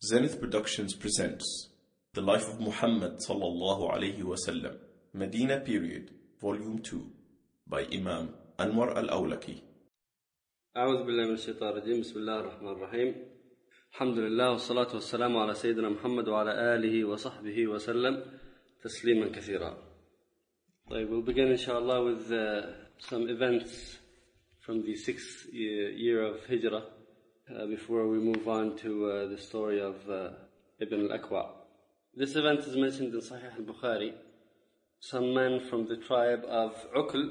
Zenith Productions presents The Life of Muhammad sallallahu alayhi wasallam, Medina Period, Volume 2, by Imam Anwar al-Awlaki. أعوذ بالله من الشيطان الرجيم. بسم الله الرحمن الرحيم. الحمد لله والصلاة والسلام على سيدنا محمد وعلى آله وصحبه وسلم تسليما كثيرا. We'll begin inshallah with some events from the 6th year of Hijrah before we move on to the story of Ibn al-Aqwa. This event is mentioned in Sahih al-Bukhari. Some men from the tribe of Uql,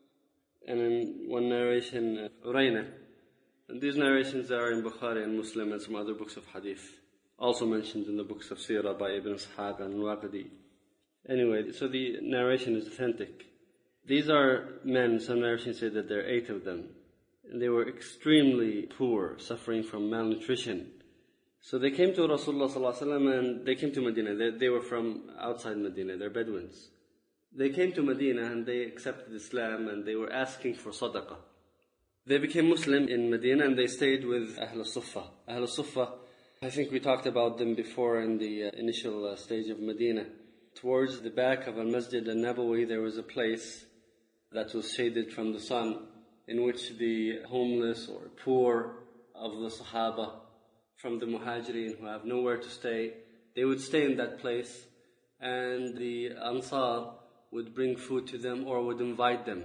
and in one narration, Urayna. And these narrations are in Bukhari and Muslim and some other books of hadith, also mentioned in the books of Sirah by Ibn Ishaq and Waqidi. Anyway, so the narration is authentic. These are men, some narrations say that there are 8 of them. And they were extremely poor, suffering from malnutrition. So they came to Rasulullah sallallahu alaihi wasallam and they came to Medina. They were from outside Medina, they're Bedouins. They came to Medina and they accepted Islam and they were asking for sadaqah. They became Muslim in Medina and they stayed with Ahl al-Suffah. Ahl al-Suffah, I think we talked about them before in the initial stage of Medina. Towards the back of Al-Masjid al-Nabawi there was a place that was shaded from the sun, in which the homeless or poor of the Sahaba from the Muhajirin who have nowhere to stay, they would stay in that place, and the Ansar would bring food to them or would invite them.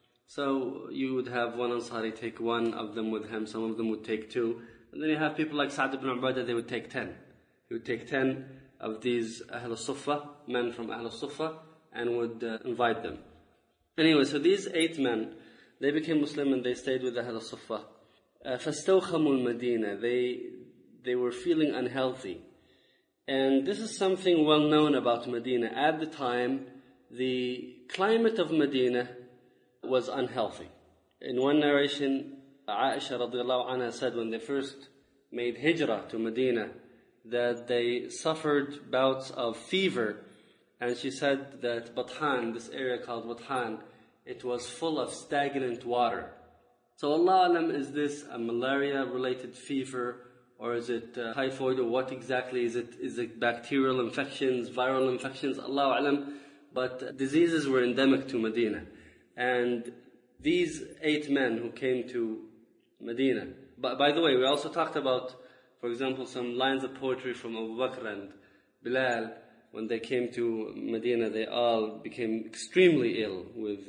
So you would have one Ansari take one of them with him, some of them would take 2, and then you have people like Sa'd ibn Ubadah, they would take 10. He would take 10 of these Ahl al-Suffah, men from Ahl al-Suffah, and would invite them. Anyway, so these 8 men, they became Muslim and they stayed with Ahl al-Suffah. فَاسْتَوْخَمُوا الْمَدِينَ. They were feeling unhealthy. And this is something well known about Medina. At the time, the climate of Medina was unhealthy. In one narration, Aisha radiallahu anha said when they first made hijrah to Medina, that they suffered bouts of fever. And she said that Bathan, this area called Bathan, it was full of stagnant water. So Allah Alam, is this a malaria-related fever, or is it typhoid, or what exactly is it? Is it bacterial infections, viral infections? Allah Alam. But diseases were endemic to Medina. And these 8 men who came to Medina, by the way, we also talked about, for example, some lines of poetry from Abu Bakr and Bilal. When they came to Medina, they all became extremely ill with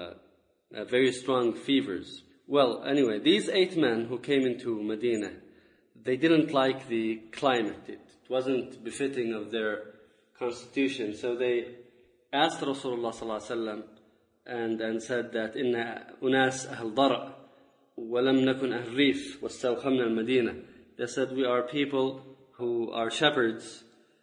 very strong fevers. Well, anyway, these 8 men who came into Medina, they didn't like the climate. It wasn't befitting of their constitution. So they asked Rasulullah sallallahu alaihi wasallam and said that inna unas ahl dar' wa lam nakun ahl rif wastawkhamna al-Madina. They said, we are people who are shepherds,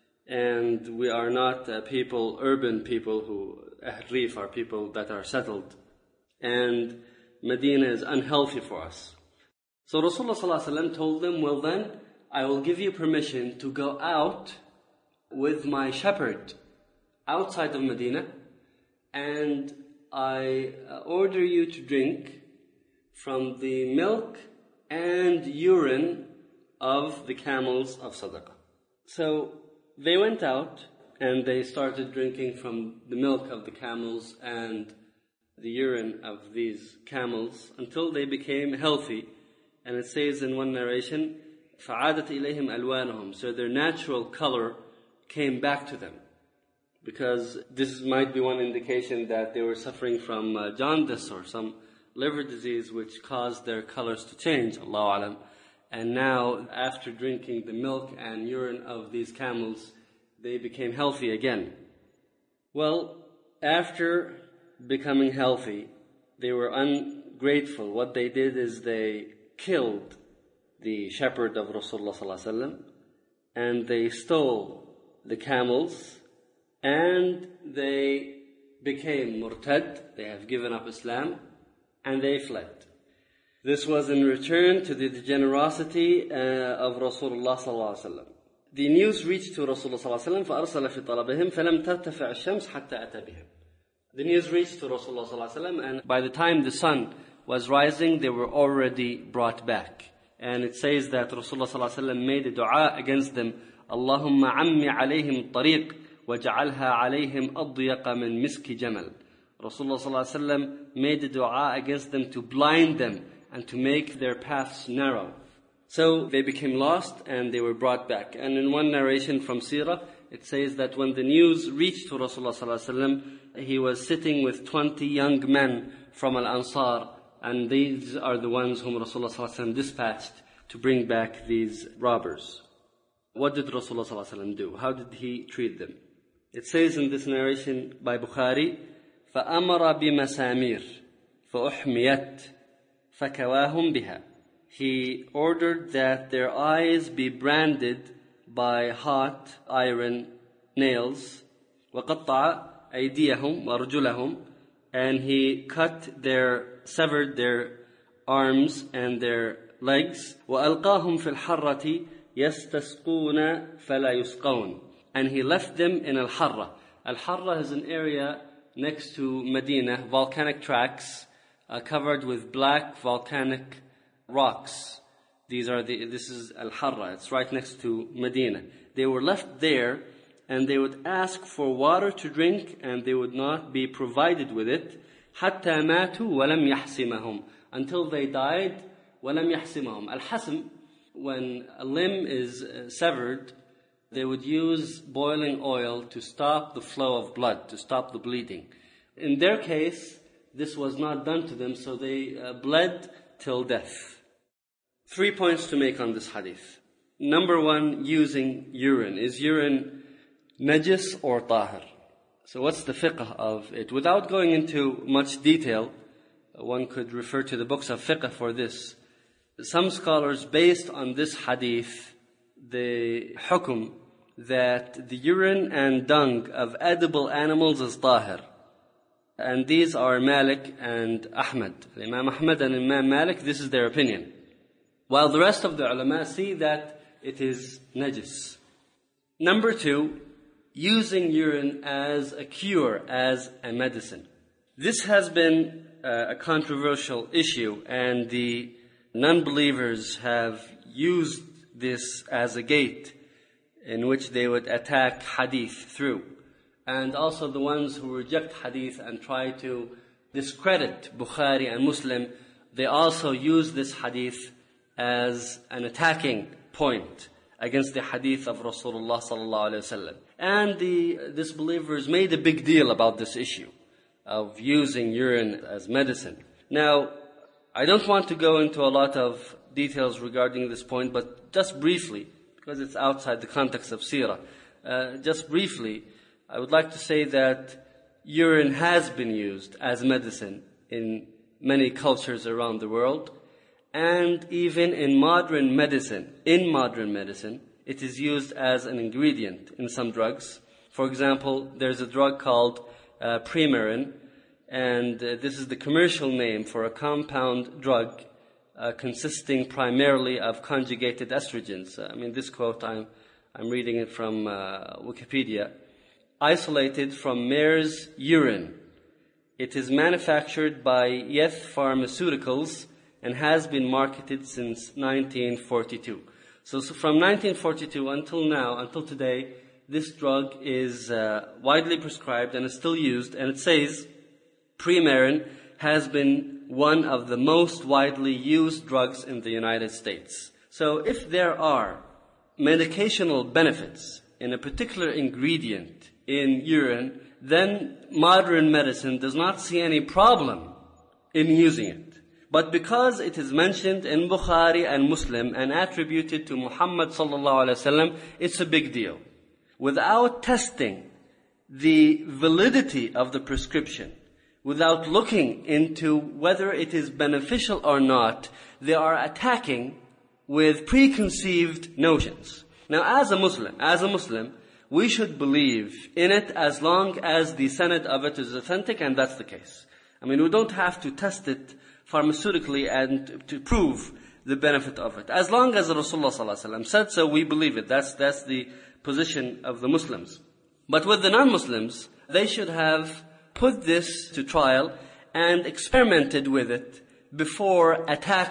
and we are not urban people who Ahrif are people that are settled. And Medina is unhealthy for us. So Rasulullah ﷺ told them, well then, I will give you permission to go out with my shepherd outside of Medina, and I order you to drink from the milk and urine of the camels of Sadaqah. So they went out and they started drinking from the milk of the camels and the urine of these camels until they became healthy. And it says in one narration, فَعَادَتْ إِلَيْهِمْ أَلْوَانُهُمْ. So their natural color came back to them. Because this might be one indication that they were suffering from jaundice or some liver disease which caused their colors to change, Allahu Alam. And now, after drinking the milk and urine of these camels, they became healthy again. Well, after becoming healthy, they were ungrateful. What they did is they killed the shepherd of Rasulullah sallallahu alaihi wasallam, and they stole the camels, and they became murtad. They have given up Islam, and they fled. This was in return to the generosity of Rasulullah sallallahu alaihi wasallam. The news reached to Rasulullah sallallahu alaihi wasallam, فأرسل في طلبهم فلم ترتفع الشمس حتى أتى بهم. The news reached to Rasulullah sallallahu alaihi wasallam, and by the time the sun was rising, they were already brought back. And it says that Rasulullah ﷺ made a dua against them, Allahumma ammi alayhim tariq waj'alha alayhim adyaqa min miski jamal. Rasulullah ﷺ made a dua against them to blind them and to make their paths narrow. So they became lost and they were brought back. And in one narration from Sirah, it says that when the news reached to Rasulullah ﷺ, he was sitting with 20 young men from Al-Ansar, and these are the ones whom Rasulullah ﷺ dispatched to bring back these robbers. What did Rasulullah ﷺ do? How did he treat them? It says in this narration by Bukhari, فَأَمَرَ بِمَسَامِيرٍ فَأُحْمِيَتْ فَكَوَاهُمْ بِهَا. He ordered that their eyes be branded by hot iron nails. وَقَطَّعَ أَيْدِيَهُمْ وَرُجُلَهُمْ. And he severed their arms and their legs. وَأَلْقَاهُمْ فِي الْحَرَّةِ يَسْتَسْقُونَ فَلَا يُسْقَوْنَ. And he left them in Al-Harra. Al-Harra is an area next to Medina, volcanic tracts covered with black volcanic rocks. This is Al-Harra. It's right next to Medina. They were left there, and they would ask for water to drink, and they would not be provided with it. حَتَّى مَاتُوا وَلَمْ يَحْسِمَهُمْ. Until they died, وَلَمْ يَحْسِمَهُمْ. Al-Hasm, when a limb is severed, they would use boiling oil to stop the flow of blood, to stop the bleeding. In their case, this was not done to them, so they bled till death. 3 points to make on this hadith. Number 1, using urine. Is urine najis or tahir? So what's the fiqh of it? Without going into much detail, one could refer to the books of fiqh for this. Some scholars, based on this hadith, the hukum that the urine and dung of edible animals is tahir. And these are Malik and Ahmad. Imam Ahmad and Imam Malik, this is their opinion. While the rest of the ulama see that it is najis. Number 2, using urine as a cure, as a medicine. This has been a controversial issue, and the non-believers have used this as a gate in which they would attack hadith through. And also the ones who reject hadith and try to discredit Bukhari and Muslim, they also use this hadith as an attacking point against the hadith of Rasulullah sallallahu alaihi wasallam. And the disbelievers made a big deal about this issue of using urine as medicine. Now, I don't want to go into a lot of details regarding this point, but just briefly, because it's outside the context of Sirah, just briefly, I would like to say that urine has been used as medicine in many cultures around the world. And even in modern medicine, it is used as an ingredient in some drugs. For example, there's a drug called Premarin, and this is the commercial name for a compound drug consisting primarily of conjugated estrogens. This quote, I'm reading it from Wikipedia. Isolated from mare's urine. It is manufactured by Yeth Pharmaceuticals and has been marketed since 1942. So from 1942 until now, until today, this drug is widely prescribed and is still used. And it says Premarin has been one of the most widely used drugs in the United States. So if there are medicational benefits in a particular ingredient in urine, then modern medicine does not see any problem in using it. But because it is mentioned in Bukhari and Muslim and attributed to Muhammad sallallahu alaihi wasallam, it's a big deal. Without testing the validity of the prescription, without looking into whether it is beneficial or not, they are attacking with preconceived notions. Now, as a Muslim, we should believe in it as long as the sanad of it is authentic, and that's the case. We don't have to test it pharmaceutically and to prove the benefit of it. As long as Rasulullah sallallahu alaihi wasallam said so, we believe it. That's the position of the Muslims. But with the non-Muslims, they should have put this to trial and experimented with it before attacking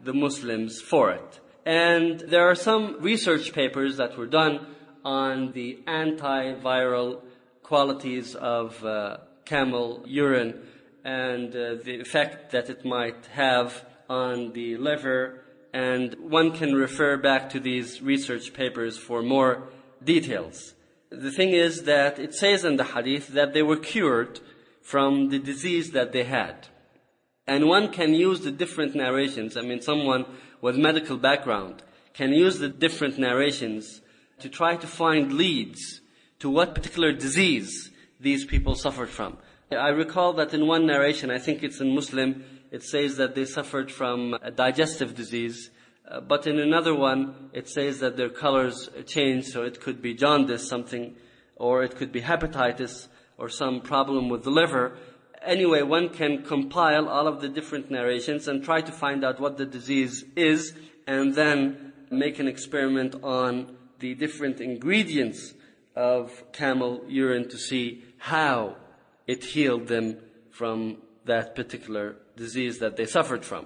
the Muslims for it. And there are some research papers that were done on the antiviral qualities of camel urine and the effect that it might have on the liver. And one can refer back to these research papers for more details. The thing is that it says in the hadith that they were cured from the disease that they had. And one can use the different narrations. Someone with medical background can use the different narrations to try to find leads to what particular disease these people suffered from. I recall that in one narration, I think it's in Muslim, it says that they suffered from a digestive disease. But in another one, it says that their colors changed, so it could be jaundice, something, or it could be hepatitis, or some problem with the liver. Anyway, one can compile all of the different narrations and try to find out what the disease is, and then make an experiment on the different ingredients of camel urine to see how it healed them from that particular disease that they suffered from.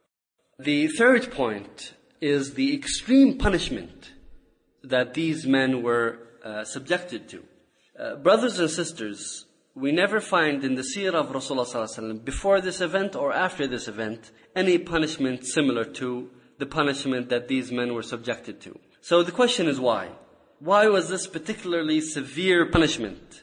The third point is the extreme punishment that these men were subjected to. Brothers and sisters, we never find in the seerah of Rasulullah ﷺ, before this event or after this event, any punishment similar to the punishment that these men were subjected to. So the question is why? Why was this particularly severe punishment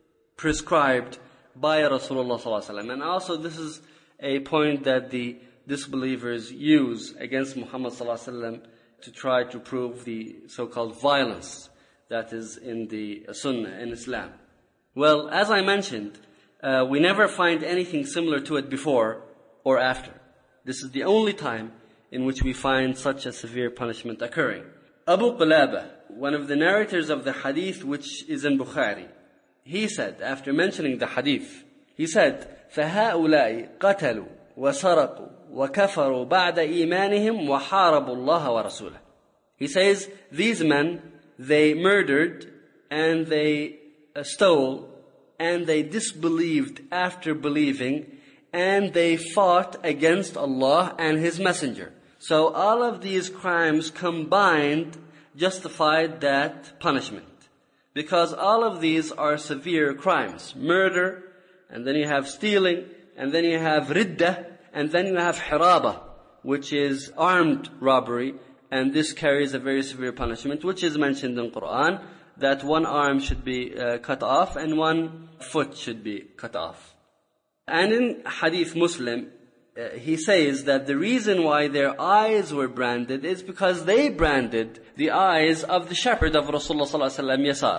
prescribed by Rasulullah ﷺ? And also this is a point that the disbelievers use against Muhammad ﷺ to try to prove the so-called violence that is in the Sunnah in Islam. Well, as I mentioned, we never find anything similar to it before or after. This is the only time in which we find such a severe punishment occurring. Abu Qulaba, one of the narrators of the hadith which is in Bukhari, he said, after mentioning the hadith, he said, فَهَؤُلَاءِ قَتَلُوا وَسَرَقُوا وَكَفَرُوا بَعْدَ إِيمَانِهِمْ وَحَارَبُوا اللَّهَ وَرَسُولَهُ. He says, these men, they murdered and they stole and they disbelieved after believing and they fought against Allah and His Messenger. So all of these crimes combined justified that punishment. Because all of these are severe crimes. Murder, and then you have stealing, and then you have riddah, and then you have hiraba, which is armed robbery, and this carries a very severe punishment, which is mentioned in Quran, that one arm should be cut off and one foot should be cut off. And in Hadith Muslim, he says that the reason why their eyes were branded is because they branded the eyes of the shepherd of Rasulullah sallallahu alaihi wasallam, Yasar.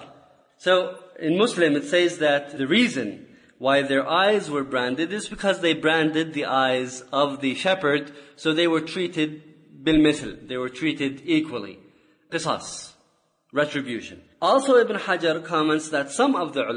So in Muslim it says that the reason why their eyes were branded is because they branded the eyes of the shepherd, so they were treated bil-mithl, they were treated equally. Qisas, retribution. Also Ibn Hajar comments that some of the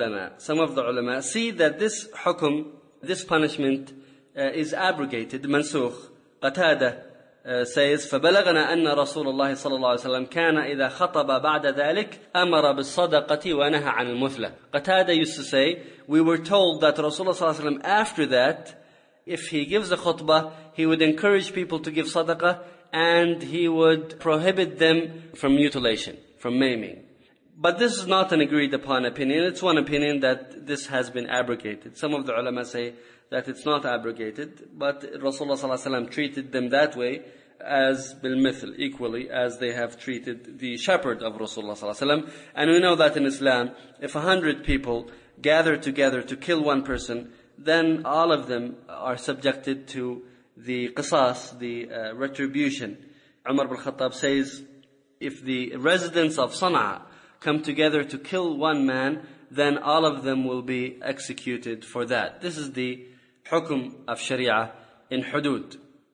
ulama see that this hukum, this punishment is abrogated, mansukh. Qatada says, فَبَلَغْنَا أَنَّ رَسُولَ اللَّهِ صَلَى اللَّهُ عَلَيْهِ وسلم كَانَ إِذَا خَطَبَ بَعْدَ ذَلِكَ أَمَرَ بِالصَّدَقَةِ وَنَهَى عَنِ الْمُثْلَةِ. Qatada used to say, we were told that Rasulullah صلى الله عليه وسلم, after that, if he gives a khutbah, he would encourage people to give sadaqah and he would prohibit them from mutilation, from maiming. But this is not an agreed upon opinion. It's one opinion that this has been abrogated. Some of the ulama say that it's not abrogated, but Rasulullah ﷺ treated them that way as bil-mithl, equally as they have treated the shepherd of Rasulullah ﷺ. And we know that in Islam, if 100 people gather together to kill one person, then all of them are subjected to the qisas, the retribution. Umar ibn Khattab says, if the residents of Sana'a come together to kill one man, then all of them will be executed for that. This is the hukum of Sharia in hudud.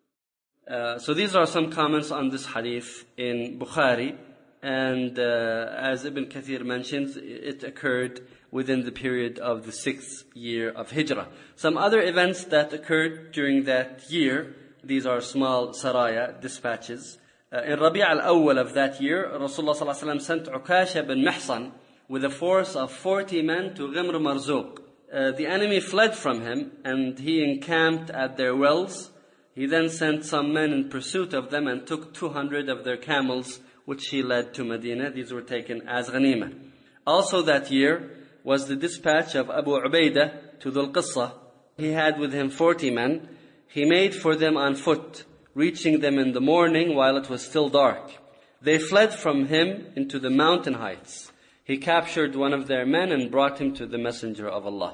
So these are some comments on this hadith in Bukhari. And as Ibn Kathir mentions, it occurred within the period of the 6th year of Hijrah. Some other events that occurred during that year, these are small saraya, dispatches. In Rabi' al-Awwal of that year, Rasulullah ﷺ sent Ukasha bin Mihsan with a force of 40 men to Ghamr Marzuq. The enemy fled from him and he encamped at their wells. He then sent some men in pursuit of them and took 200 of their camels, which he led to Medina. These were taken as ghanima. Also that year was the dispatch of Abu Ubaidah to Dhul Qissa. He had with him 40 men. He made for them on foot, reaching them in the morning while it was still dark. They fled from him into the mountain heights. He captured one of their men and brought him to the Messenger of Allah.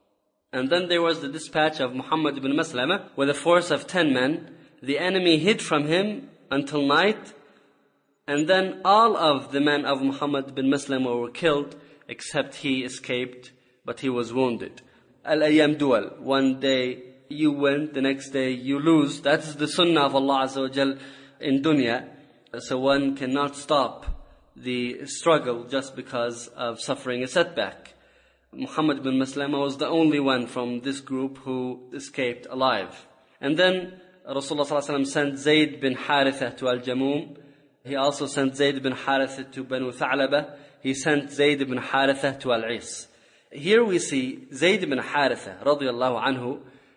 And then there was the dispatch of Muhammad ibn Maslama with a force of 10 men. The enemy hid from him until night, and then all of the men of Muhammad ibn Maslama were killed, except he escaped, but he was wounded. Al-Ayyam dual. One day you win, the next day you lose. That is the sunnah of Allah Azza wa Jal in dunya. So one cannot stop the struggle just because of suffering a setback. Muhammad bin Maslama was the only one from this group who escaped alive. And then Rasulullah ﷺ sent Zayd bin Haritha to Al-Jamum. He also sent Zayd bin Haritha to Banu Tha'laba. He sent Zayd bin Haritha to Al-Is. Here we see Zayd bin Haritha radiyallahu anhu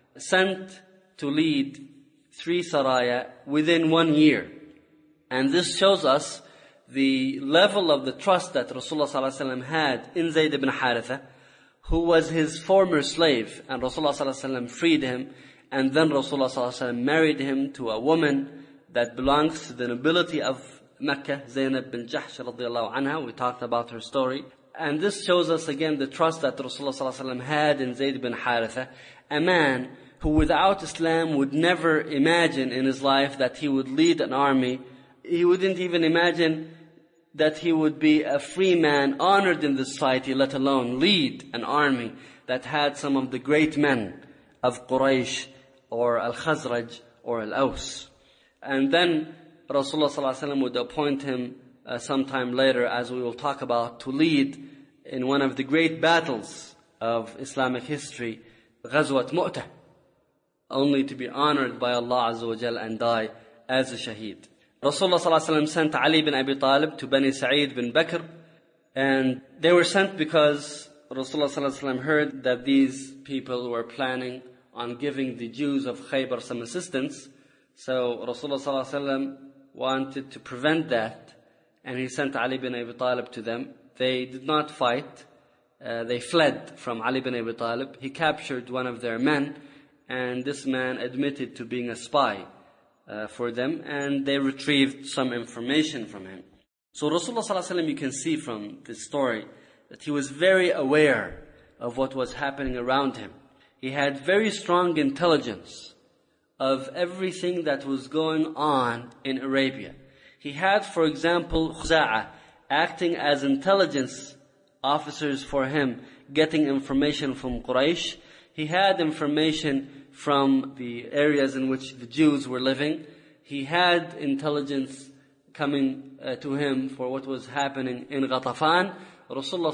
sent to lead 3 saraya within 1 year. And this shows us the level of the trust that Rasulullah ﷺ had in Zayd ibn Haritha, who was his former slave, and Rasulullah ﷺ freed him, and then Rasulullah ﷺ married him to a woman that belongs to the nobility of Mecca, Zaynab bin Jahsh radiyallahu anha. We talked about her story. And this shows us again the trust that Rasulullah ﷺ had in Zayd bin Haritha, a man who without Islam would never imagine in his life that he would lead an army. He wouldn't even imagine that he would be a free man, honored in the society, let alone lead an army that had some of the great men of Quraysh or Al-Khazraj or Al-Aws. And then Rasulullah ﷺ would appoint him sometime later, as we will talk about, to lead in one of the great battles of Islamic history, Ghazwat Mu'tah, only to be honored by Allah Azza wa Jal and die as a shaheed. Rasulullah ﷺ sent Ali bin Abi Talib to Bani Sa'id bin Bakr, and they were sent because Rasulullah ﷺ heard that these people were planning on giving the Jews of Khaybar some assistance. So Rasulullah ﷺ wanted to prevent that, and he sent Ali bin Abi Talib to them. They did not fight. They fled from Ali bin Abi Talib. He captured one of their men, and this man admitted to being a spy for them, and they retrieved some information from him. So Rasulullah ﷺ, you can see from this story that he was very aware of what was happening around him. He had very strong intelligence of everything that was going on in Arabia. He had, for example, Khuza'a acting as intelligence officers for him, getting information from Quraysh. He had information from the areas in which the Jews were living. He had intelligence coming to him for what was happening in Ghatafan. Rasulullah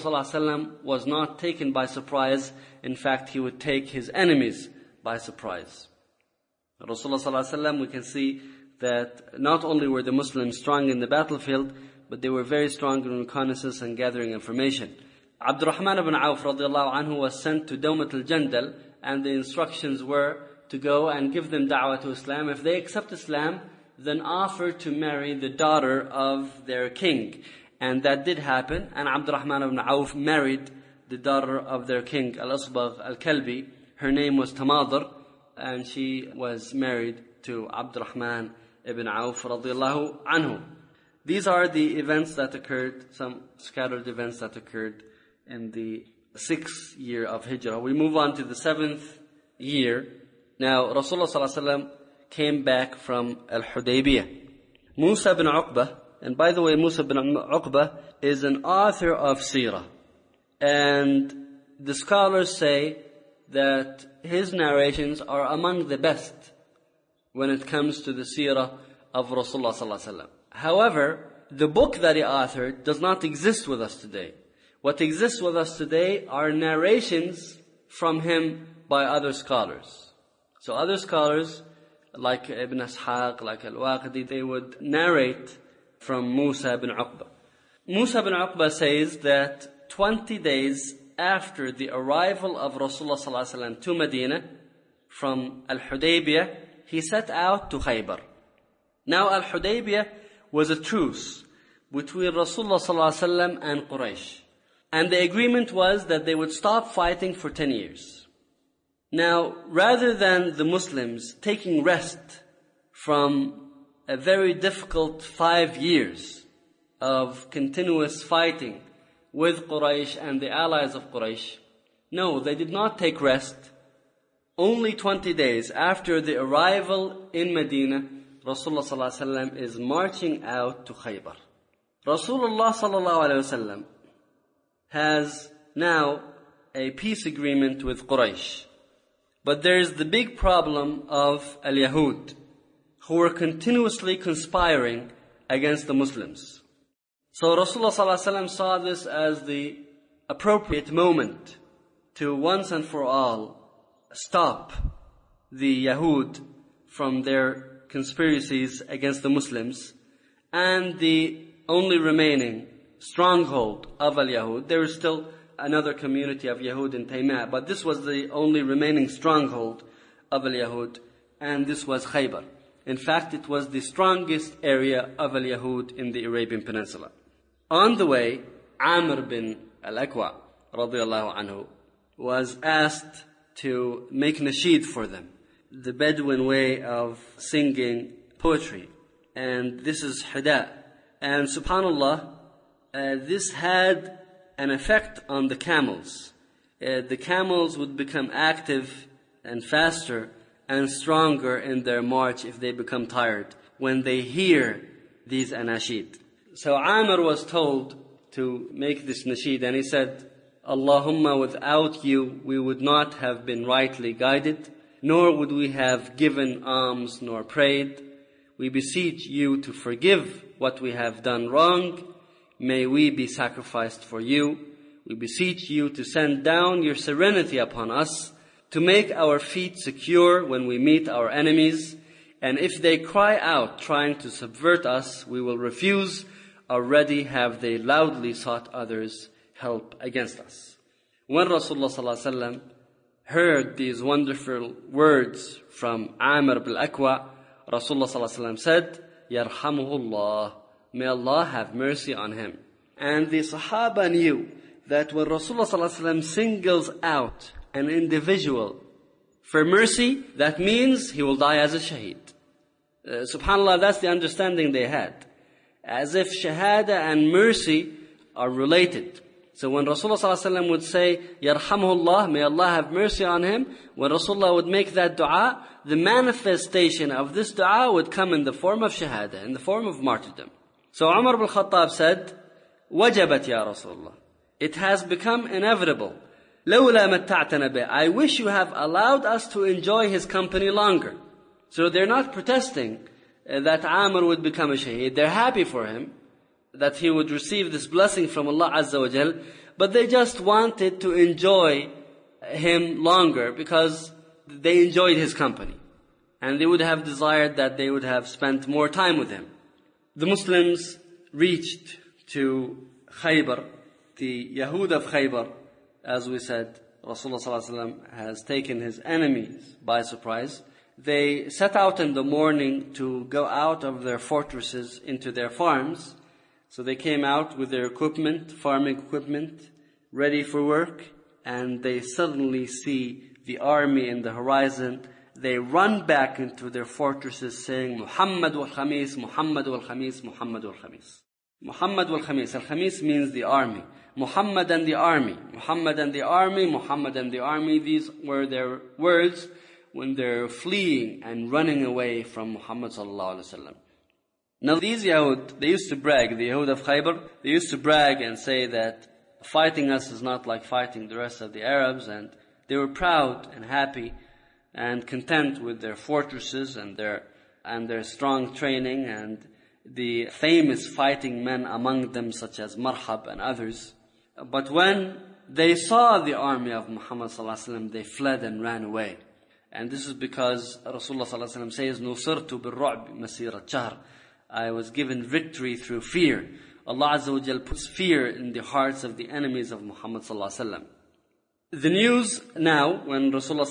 ﷺ was not taken by surprise. In fact, he would take his enemies by surprise. Rasulullah ﷺ, we can see that not only were the Muslims strong in the battlefield, but they were very strong in reconnaissance and gathering information. Abdurrahman ibn Auf radiallahu anhu was sent to Dawmat al-Jandal, and the instructions were to go and give them da'wah to Islam. If they accept Islam, then offer to marry the daughter of their king. And that did happen, and Abdurrahman ibn Auf married the daughter of their king, Al-Asbagh al-Kalbi. Her name was Tamadr, and she was married to Abdurrahman ibn Auf radiallahu anhu. These are the events that occurred, some scattered events that occurred in the 6th year of Hijrah. We move on to the 7th year. Now, Rasulullah ﷺ came back from Al-Hudaybiyah. Musa bin Uqbah, and by the way, Musa bin Uqbah is an author of Seerah. And the scholars say that his narrations are among the best when it comes to the Seerah of Rasulullah ﷺ. However, the book that he authored does not exist with us today. What exists with us today are narrations from him by other scholars. So other scholars, like Ibn Ishaq, like Al-Waqidi, they would narrate from Musa bin Uqbah. Musa bin Uqbah says that 20 days after the arrival of Rasulullah ﷺ to Medina from Al-Hudaybiyah, he set out to Khaybar. Now Al-Hudaybiyah was a truce between Rasulullah ﷺ and Quraysh. And the agreement was that they would stop fighting for 10 years. Now, rather than the Muslims taking rest from a very difficult 5 years of continuous fighting with Quraysh and the allies of Quraysh, no, they did not take rest. Only 20 days after the arrival in Medina, Rasulullah ﷺ is marching out to Khaybar. Rasulullah ﷺ has now a peace agreement with Quraysh. But there is the big problem of Al-Yahud, who were continuously conspiring against the Muslims. So Rasulullah ﷺ saw this as the appropriate moment to once and for all stop the Yahud from their conspiracies against the Muslims. And the only remaining stronghold of Al-Yahud, there is still another community of Yahud in Taymah, but this was the only remaining stronghold of Al-Yahud, and this was Khaybar. In fact, it was the strongest area of Al-Yahud in the Arabian Peninsula. On the way, Amr bin Al-Aqwa radiyallahu anhu was asked to make nasheed for them, the Bedouin way of singing poetry. And this is Hida. And subhanallah, this had an effect on the camels. The camels would become active and faster and stronger in their march if they become tired when they hear these anashid. So Amr was told to make this nasheed, and he said, Allahumma, without you we would not have been rightly guided, nor would we have given alms nor prayed. We beseech you to forgive what we have done wrong. May we be sacrificed for you. We beseech you to send down your serenity upon us, to make our feet secure when we meet our enemies. And if they cry out trying to subvert us, we will refuse. Already have they loudly sought others' help against us. When Rasulullah ﷺ heard these wonderful words from Amr bin Aqwa, Rasulullah ﷺ said, Yarhamuhullah, may Allah have mercy on him. And the Sahaba knew that when Rasulullah ﷺ singles out an individual for mercy, that means he will die as a shaheed. SubhanAllah, that's the understanding they had. As if shahada and mercy are related. So when Rasulullah ﷺ would say, Yarhamuhullah, may Allah have mercy on him, when Rasulullah would make that dua, the manifestation of this dua would come in the form of shahada, in the form of martyrdom. So Umar ibn Khattab said, Wajabat ya Rasulullah. It has become inevitable. لَوْلَا مَتَّعْتَنَا بِهِ. I wish you have allowed us to enjoy his company longer. So they're not protesting that Amr would become a shaheed. They're happy for him, that he would receive this blessing from Allah Azza wa Jal, but they just wanted to enjoy him longer because they enjoyed his company. And they would have desired that they would have spent more time with him. The Muslims reached to Khaybar. The Yahud of Khaybar, as we said, Rasulullah ﷺ has taken his enemies by surprise. They set out in the morning to go out of their fortresses into their farms. So they came out with their equipment, farming equipment, ready for work, and they suddenly see the army in the horizon. They run back into their fortresses saying, Muhammad wal Khamis, Muhammad wal Khamis, Muhammad wal Khamis. Muhammad wal Khamis. Al-Khamis means the army. Muhammad and the army. Muhammad and the army, Muhammad and the army. These were their words when they're fleeing and running away from Muhammad sallallahu alaihi wasallam. Now these Yahud, they used to brag, the Yahud of Khaybar, they used to brag and say that fighting us is not like fighting the rest of the Arabs, and they were proud and happy and content with their fortresses and their strong training and the famous fighting men among them such as Marhab and others. But when they saw the army of Muhammad sallallahu alaihi wasallam, they fled and ran away. And this is because Rasulullah sallallahu alaihi wasallam says, "Nusirtu bil-ru'b masirat shahr." I was given victory through fear. Allah Azza wa Jal puts fear in the hearts of the enemies of Muhammad sallallahu alaihi wasallam. The news now, when Rasulullah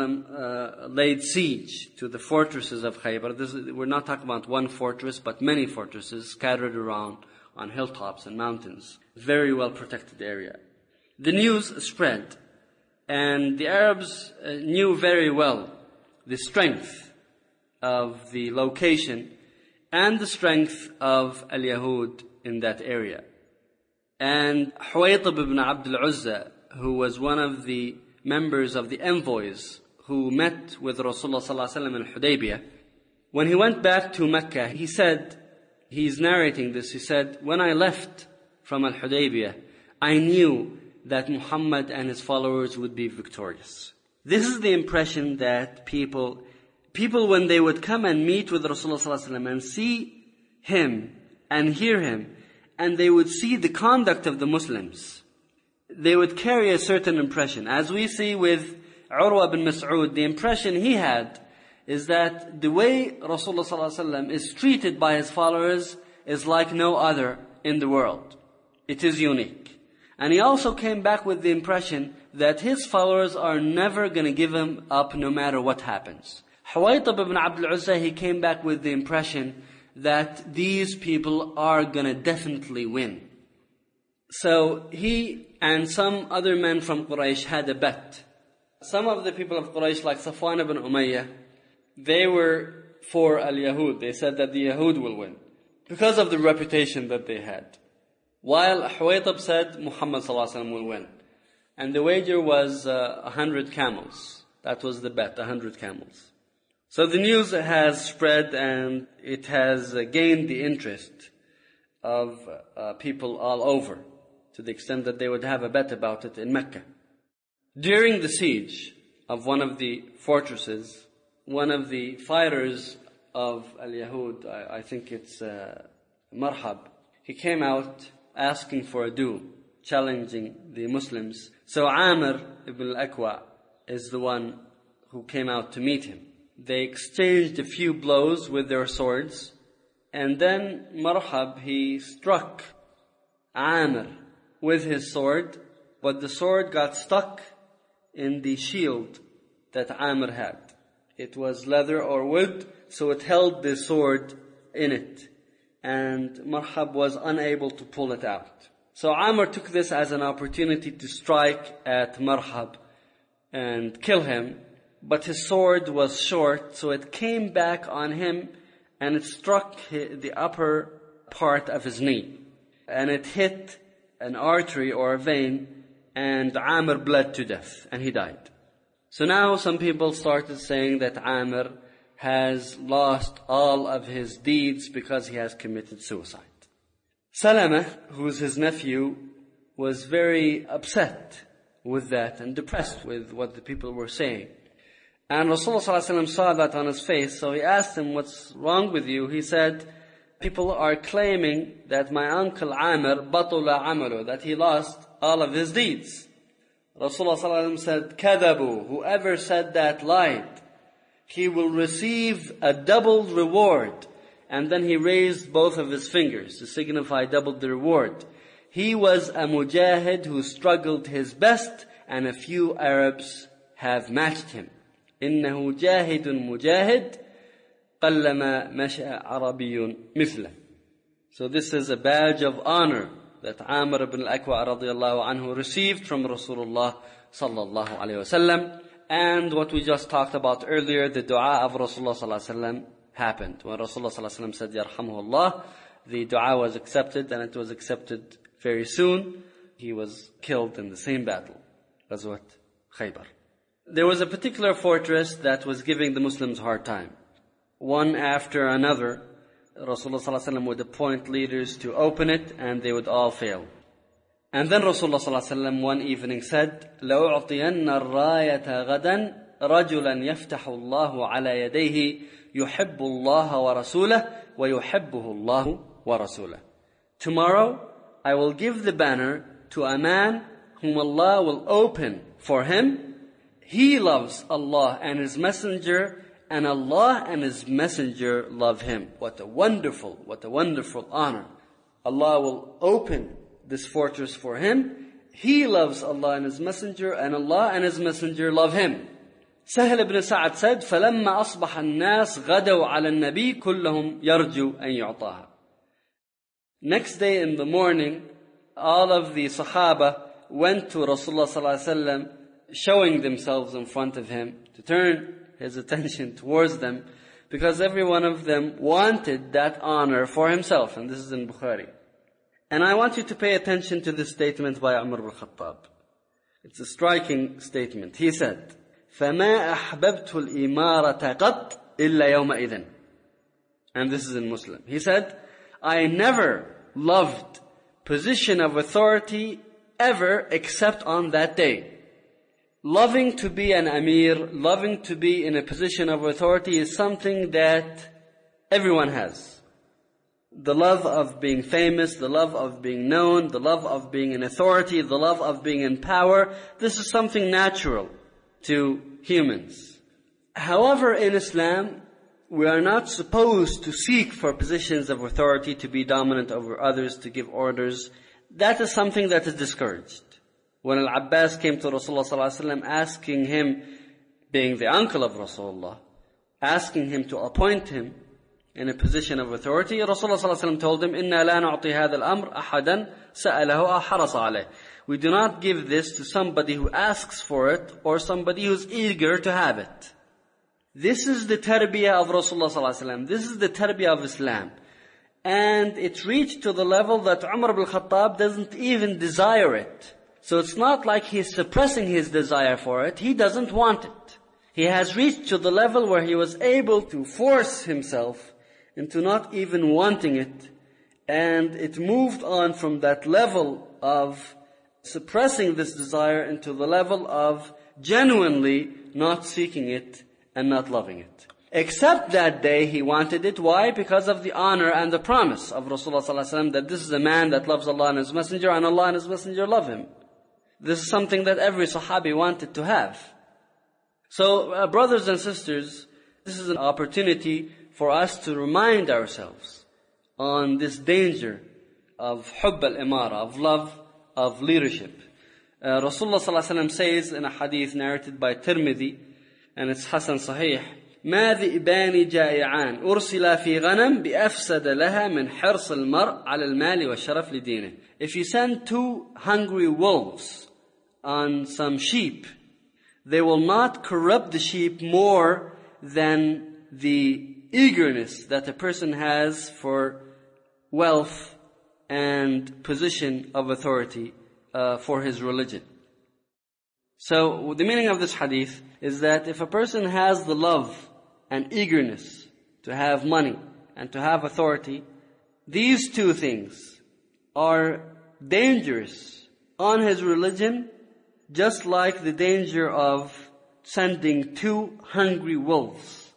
laid siege to the fortresses of Khaybar, we're not talking about one fortress, but many fortresses scattered around on hilltops and mountains. Very well protected area. The news spread, and the Arabs knew very well the strength of the location and the strength of al-Yahud in that area. And Huwaytib ibn Abd al-Uzza, who was one of the members of the envoys who met with Rasulullah ﷺ in Hudaybiyah, when he went back to Mecca, he said, he's narrating this, he said, when I left from Al-Hudaybiyah, I knew that Muhammad and his followers would be victorious. This is the impression that people when they would come and meet with Rasulullah ﷺ and see him and hear him, and they would see the conduct of the Muslims, they would carry a certain impression. As we see with Urwa bin Mas'ud, the impression he had is that the way Rasulullah ﷺ is treated by his followers is like no other in the world. It is unique. And he also came back with the impression that his followers are never going to give him up no matter what happens. Huwaytib ibn Abd al-Uzza, he came back with the impression that these people are going to definitely win. So he and some other men from Quraysh had a bet. Some of the people of Quraysh, like Safwan ibn Umayyah, they were for al-Yahud. They said that the Yahud will win because of the reputation that they had. While Huwaytib said Muhammad ﷺ will win. And the wager was 100 camels. That was the bet, 100 camels. So the news has spread and it has gained the interest of people all over, to the extent that they would have a bet about it in Mecca. During the siege of one of the fortresses, one of the fighters of al-Yahud, I think it's Marhab, he came out asking for a duel, challenging the Muslims. So Amir ibn al-Aqwa is the one who came out to meet him. They exchanged a few blows with their swords, and then Marhab, he struck Amir with his sword, but the sword got stuck in the shield that Amir had. It was leather or wood, so it held the sword in it, and Marhab was unable to pull it out. So Amir took this as an opportunity to strike at Marhab and kill him, but his sword was short, so it came back on him and it struck the upper part of his knee, and it hit an artery or a vein, and Amir bled to death and he died. So now some people started saying that Amir has lost all of his deeds because he has committed suicide. Salama, who's his nephew, was very upset with that and depressed with what the people were saying. And Rasulullah ﷺ saw that on his face, so he asked him, what's wrong with you? He said, people are claiming that my uncle Amir, batula amalu, that he lost all of his deeds. Rasulullah ﷺ said, kadabu, whoever said that lied. He will receive a double reward. And then he raised both of his fingers to signify double the reward. He was a mujahid who struggled his best, and a few Arabs have matched him. إنه جاهد مجاهد قلما مشى عربي مثله. So this is a badge of honor that Amir ibn al-Aqwa radiyallahu anhu received from Rasulullah sallallahu alayhi wasallam. And what we just talked about earlier, the dua of Rasulullah sallallahu alayhi wasallam happened. When Rasulullah sallallahu alayhi wasallam said, Yarhamuhullah, the dua was accepted, and it was accepted very soon. He was killed in the same battle, Ghazwat Khaybar. There was a particular fortress that was giving the Muslims a hard time. One after another, Rasulullah ﷺ would appoint leaders to open it, and they would all fail. And then Rasulullah ﷺ one evening said, لَأُعْطِيَنَّ الرَّايَةَ غَدًا رَجُلًا يَفْتَحُ اللَّهُ عَلَى يَدَيْهِ يُحِبُّ اللَّهَ وَرَسُولَهُ وَيُحِبُّهُ اللَّهُ وَرَسُولَهُ. Tomorrow, I will give the banner to a man whom Allah will open for him. He loves Allah and His Messenger, and Allah and His Messenger love him. What a wonderful honor. Allah will open this fortress for him. He loves Allah and His Messenger, and Allah and His Messenger love him. Sahel ibn Sa'ad said, فَلَمَّا أَصْبَحَ النَّاسِ غَدَوْا عَلَى النَّبِي كُلَّهُمْ يَرْجُوا أَن يُعْطَاهَا. Next day in the morning, all of the Sahaba went to Rasulullah sallallahu alaihi wasallam, showing themselves in front of him to turn his attention towards them, because every one of them wanted that honor for himself. And this is in Bukhari. And I want you to pay attention to this statement by Umar ibn Khattab. It's a striking statement. He said, فَمَا أَحْبَبْتُ الْإِمَارَةَ قَطْ إِلَّا يَوْمَئِذٍ. And this is in Muslim. He said, I never loved position of authority ever except on that day. Loving to be an amir, loving to be in a position of authority is something that everyone has. The love of being famous, the love of being known, the love of being in authority, the love of being in power, this is something natural to humans. However, in Islam, we are not supposed to seek for positions of authority, to be dominant over others, to give orders. That is something that is discouraged. When Al-Abbas came to Rasulullah sallallahu alaihi wasallam, asking him, being the uncle of Rasulullah, asking him to appoint him in a position of authority, Rasulullah sallallahu alaihi wasallam told him, إِنَّا لَا نُعْطِي هَذَا الْأَمْرَ أَحَدًا سَأَلَهُ أَحْرَصَ عَلَيْهِ. We do not give this to somebody who asks for it or somebody who's eager to have it. This is the tarbiyah of Rasulullah sallallahu alaihi wasallam. This is the tarbiyah of Islam. And it reached to the level that Umar ibn Khattab doesn't even desire it. So it's not like he's suppressing his desire for it. He doesn't want it. He has reached to the level where he was able to force himself into not even wanting it. And it moved on from that level of suppressing this desire into the level of genuinely not seeking it and not loving it. Except that day he wanted it. Why? Because of the honor and the promise of Rasulullah sallallahu alaihi wasallam that this is a man that loves Allah and His Messenger, and Allah and His Messenger love him. This is something that every Sahabi wanted to have. So, brothers and sisters, this is an opportunity for us to remind ourselves on this danger of hubb al-imara, of love of leadership. Rasulullah sallallahu alaihi wasallam says in a hadith narrated by Tirmidhi, and it's Hasan Sahih, ما ذئبان جائعان أرسلا في غنم بأفسد لها من حرص المرء على المال والشرف لدينه. If you send two hungry wolves on some sheep, they will not corrupt the sheep more than the eagerness that a person has for wealth and position of authority for his religion. So the meaning of this hadith is that if a person has the love and eagerness to have money and to have authority, these two things are dangerous on his religion, just like the danger of sending two hungry wolves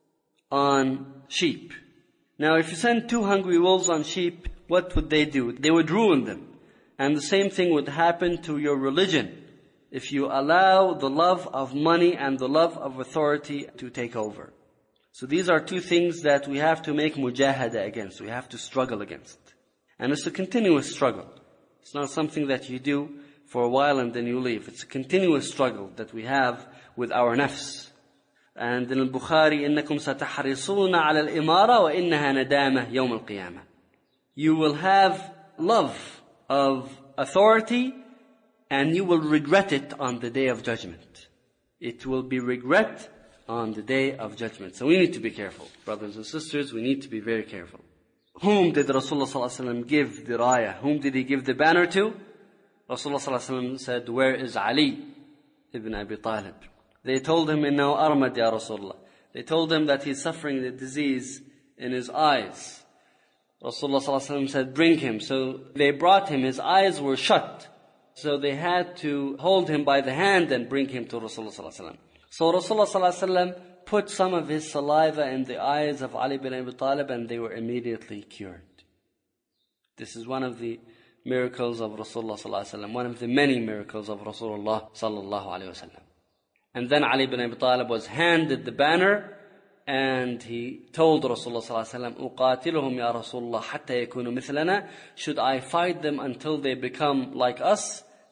on sheep. Now, if you send two hungry wolves on sheep, what would they do? They would ruin them. And the same thing would happen to your religion if you allow the love of money and the love of authority to take over. So these are two things that we have to make mujahada against. We have to struggle against. And it's a continuous struggle. It's not something that you do for a while and then you leave. It's a continuous struggle that we have with our nafs. And in al-Bukhari, إِنَّكُمْ سَتَحْرِصُونَ عَلَى الْإِمَارَةِ وَإِنَّهَا نَدَامَةٌ يَوْمَ الْقِيَامَةِ. You will have love of authority and you will regret it on the day of judgment. It will be regret on the day of judgment. So we need to be careful. Brothers and sisters, we need to be very careful. Whom did Rasulullah sallallahu alaihi wasallam give the raya? Whom did he give the banner to? Rasulullah sallallahu alaihi wasallam said, where is Ali ibn Abi Talib? They told him, إِنَّهُ أَرْمَدْ يَا Rasulullah. They told him that he's suffering the disease in his eyes. Rasulullah sallallahu alaihi wasallam said, bring him. So they brought him. His eyes were shut. So they had to hold him by the hand and bring him to Rasulullah sallallahu alaihi wasallam. So Rasulullah sallallahu alaihi wasallam put some of his saliva in the eyes of Ali bin Abi Talib and they were immediately cured. This is one of the miracles of Rasulullah sallallahu alaihi wasallam, one of the many miracles of Rasulullah sallallahu alaihi wasallam. And then Ali bin Abi Talib was handed the banner and he told Rasulullah sallallahu alaihi wasallam, أُقَاتِلُهُمْ يَا رَسُولُ اللَّهِ حَتَّى يَكُونُوا مِثْلَنَا. Should I fight them until they become like us?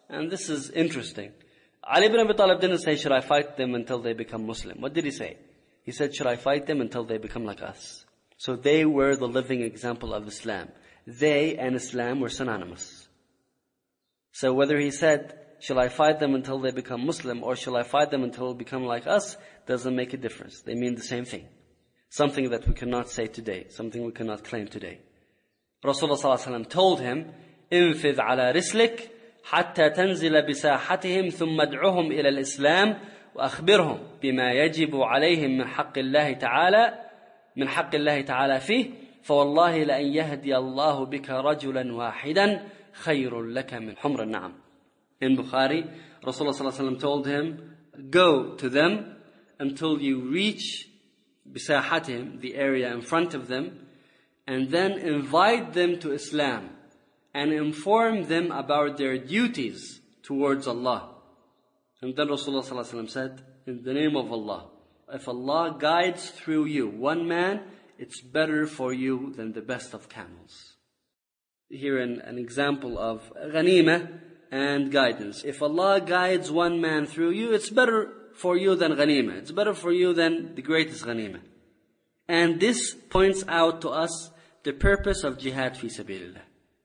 and this is interesting. Ali ibn Abi Talib didn't say, should I fight them until they become Muslim? What did he say? He said, should I fight them until they become like us? So they were the living example of Islam. They and Islam were synonymous. So whether he said, shall I fight them until they become Muslim, or shall I fight them until they become like us, doesn't make a difference. They mean the same thing. Something that we cannot say today, something we cannot claim today. Rasulullah ﷺ told him, انفذ على رسلك حتى تنزل بساحتهم ثم ادعهم إلى الإسلام وأخبرهم بما يجب عليهم من حق الله تعالى فيه فوالله لأن يهدي الله بك رجلا واحدا خير لك من حمر النعم. In Bukhari, Rasulullah ﷺ told him, go to them until you reach بساحتهم, the area in front of them, and then invite them to Islam and inform them about their duties towards Allah. And then Rasulullah ﷺ said, in the name of Allah, if Allah guides through you one man, it's better for you than the best of camels. Here an example of ghanimah and guidance. If Allah guides one man through you, it's better for you than ghanimah. It's better for you than the greatest ghanimah. And this points out to us the purpose of jihad fi sabilillah.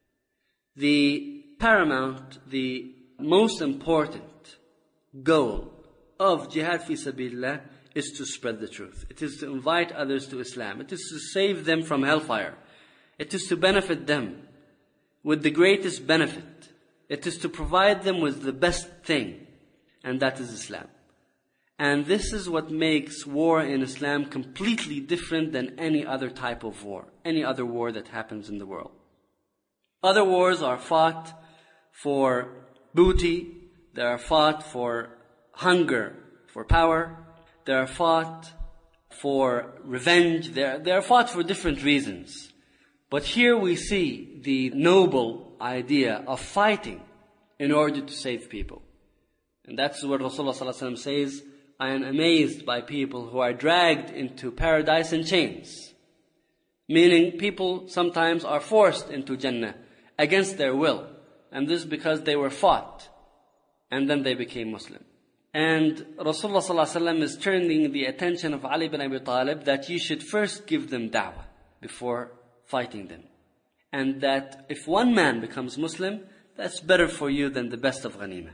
The paramount, the most important goal of jihad fi sabilillah is to spread the truth. It is to invite others to Islam. It is to save them from hellfire. It is to benefit them with the greatest benefit. It is to provide them with the best thing, and that is Islam. And this is what makes war in Islam completely different than any other type of war, any other war that happens in the world. Other wars are fought for booty, they are fought for hunger, for power, they are fought for revenge, they are fought for different reasons. But here we see the noble idea of fighting in order to save people. And that's what Rasulullah ﷺ says, I am amazed by people who are dragged into paradise in chains. Meaning people sometimes are forced into Jannah against their will. And this is because they were fought. And then they became Muslim. And Rasulullah ﷺ is turning the attention of Ali ibn Abi Talib that you should first give them da'wah before fighting them. And that if one man becomes Muslim, that's better for you than the best of ghanimah.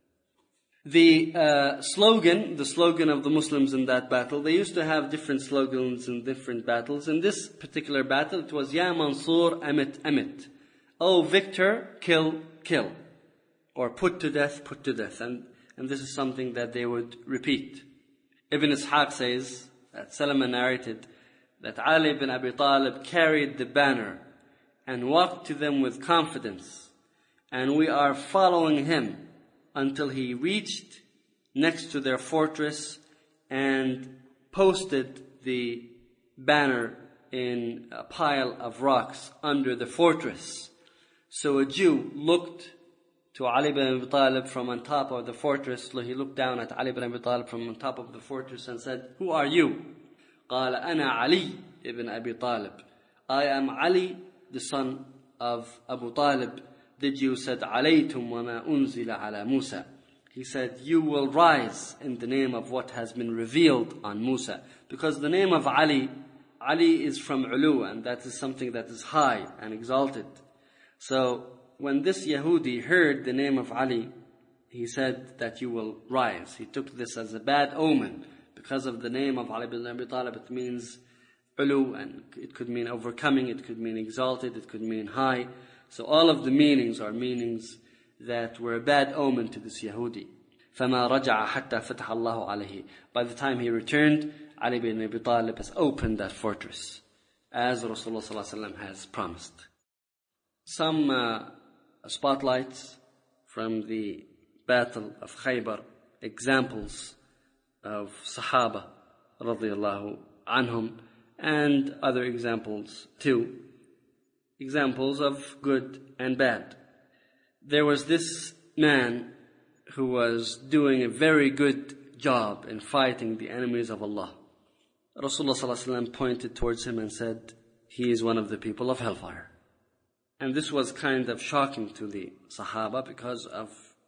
The slogan of the Muslims in that battle, they used to have different slogans in different battles. In this particular battle, it was Ya Mansur Amit Amit. Oh Victor, kill, kill. Or put to death, put to death. And this is something that they would repeat. Ibn Ishaq says, that Salama narrated, that Ali ibn Abi Talib carried the banner and walked to them with confidence. And we are following him until he reached next to their fortress and posted the banner in a pile of rocks under the fortress. So a Jew looked to Ali ibn Abi Talib from on top of the fortress. He looked down at Ali ibn Abi Talib from on top of the fortress and said, who are you? قال أنا علي ibn Abi Talib. I am Ali, the son of Abu Talib. The Jew said, عَلَيْتُمْ وَمَا أُنزِلَ عَلَى Musa. He said, you will rise in the name of what has been revealed on Musa. Because the name of Ali is from ulu, and that is something that is high and exalted. So when this Yahudi heard the name of Ali, he said that you will rise. He took this as a bad omen. Because of the name of Ali ibn Abi Talib, it means ulu, and it could mean overcoming, it could mean exalted, it could mean high. So all of the meanings are meanings that were a bad omen to this Yahudi. فَمَا رَجَعَ حَتَّى فَتَحَ اللَّهُ عَلَيْهِ. By the time he returned, Ali ibn Abi Talib has opened that fortress, as Rasulullah ﷺ has promised. Some spotlights from the Battle of Khaybar, examples of Sahaba radiyallahu anhum, and other examples too. Examples of good and bad. There was this man who was doing a very good job in fighting the enemies of Allah. Rasulullah ﷺ pointed towards him and said, he is one of the people of hellfire. And this was kind of shocking to the Sahaba because of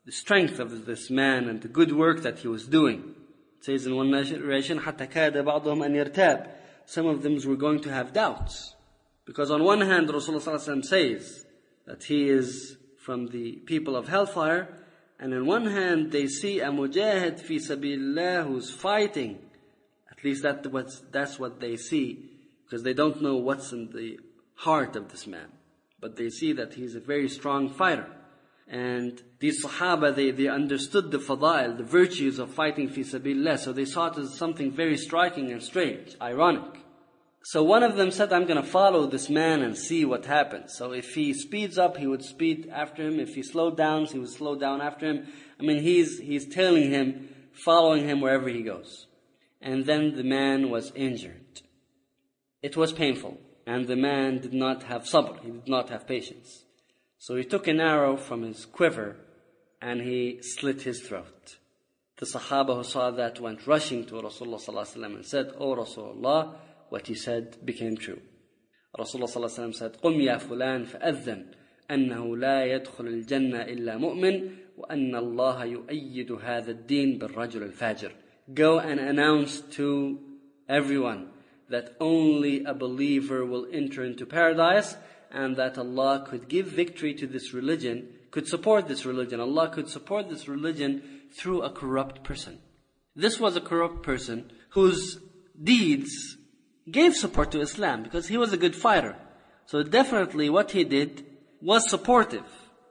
the strength of this man and the good work that he was doing. It says in one narration, حَتَّى كَادَ بَعْضُهُمْ أَنْ يَرْتَابَ. Some of them were going to have doubts. Because on one hand, Rasulullah says that he is from the people of hellfire, and on one hand they see a mujahid fi sabilillah who's fighting. At least that's what they see, because they don't know what's in the heart of this man. But they see that he's a very strong fighter. And these Sahaba, they understood the fada'il, the virtues of fighting fi sabilillah, so they saw it as something very striking and strange, ironic. So one of them said, I'm going to follow this man and see what happens. So if he speeds up, he would speed after him. If he slowed down, he would slow down after him. I mean, he's tailing him, following him wherever he goes. And then the man was injured. It was painful. And the man did not have sabr. He did not have patience. So he took an arrow from his quiver and he slit his throat. The Sahaba who saw that went rushing to Rasulullah ﷺ and said, "O Rasulullah, what he said became true." Rasulullah ﷺ said, "قُمْ يَا فُلَانْ فَأَذَّنْ أَنَّهُ لَا يَدْخُلُ الْجَنَّةِ إِلَّا مُؤْمِنٌ وَأَنَّ اللَّهَ يُؤَيِّدُ هَذَا الدِّينَ بِالرَّجُلِ الْفَاجِرِ." Go and announce to everyone that only a believer will enter into paradise, and that Allah could give victory to this religion, could support this religion. Allah could support this religion through a corrupt person. This was a corrupt person whose deeds gave support to Islam because he was a good fighter. So definitely what he did was supportive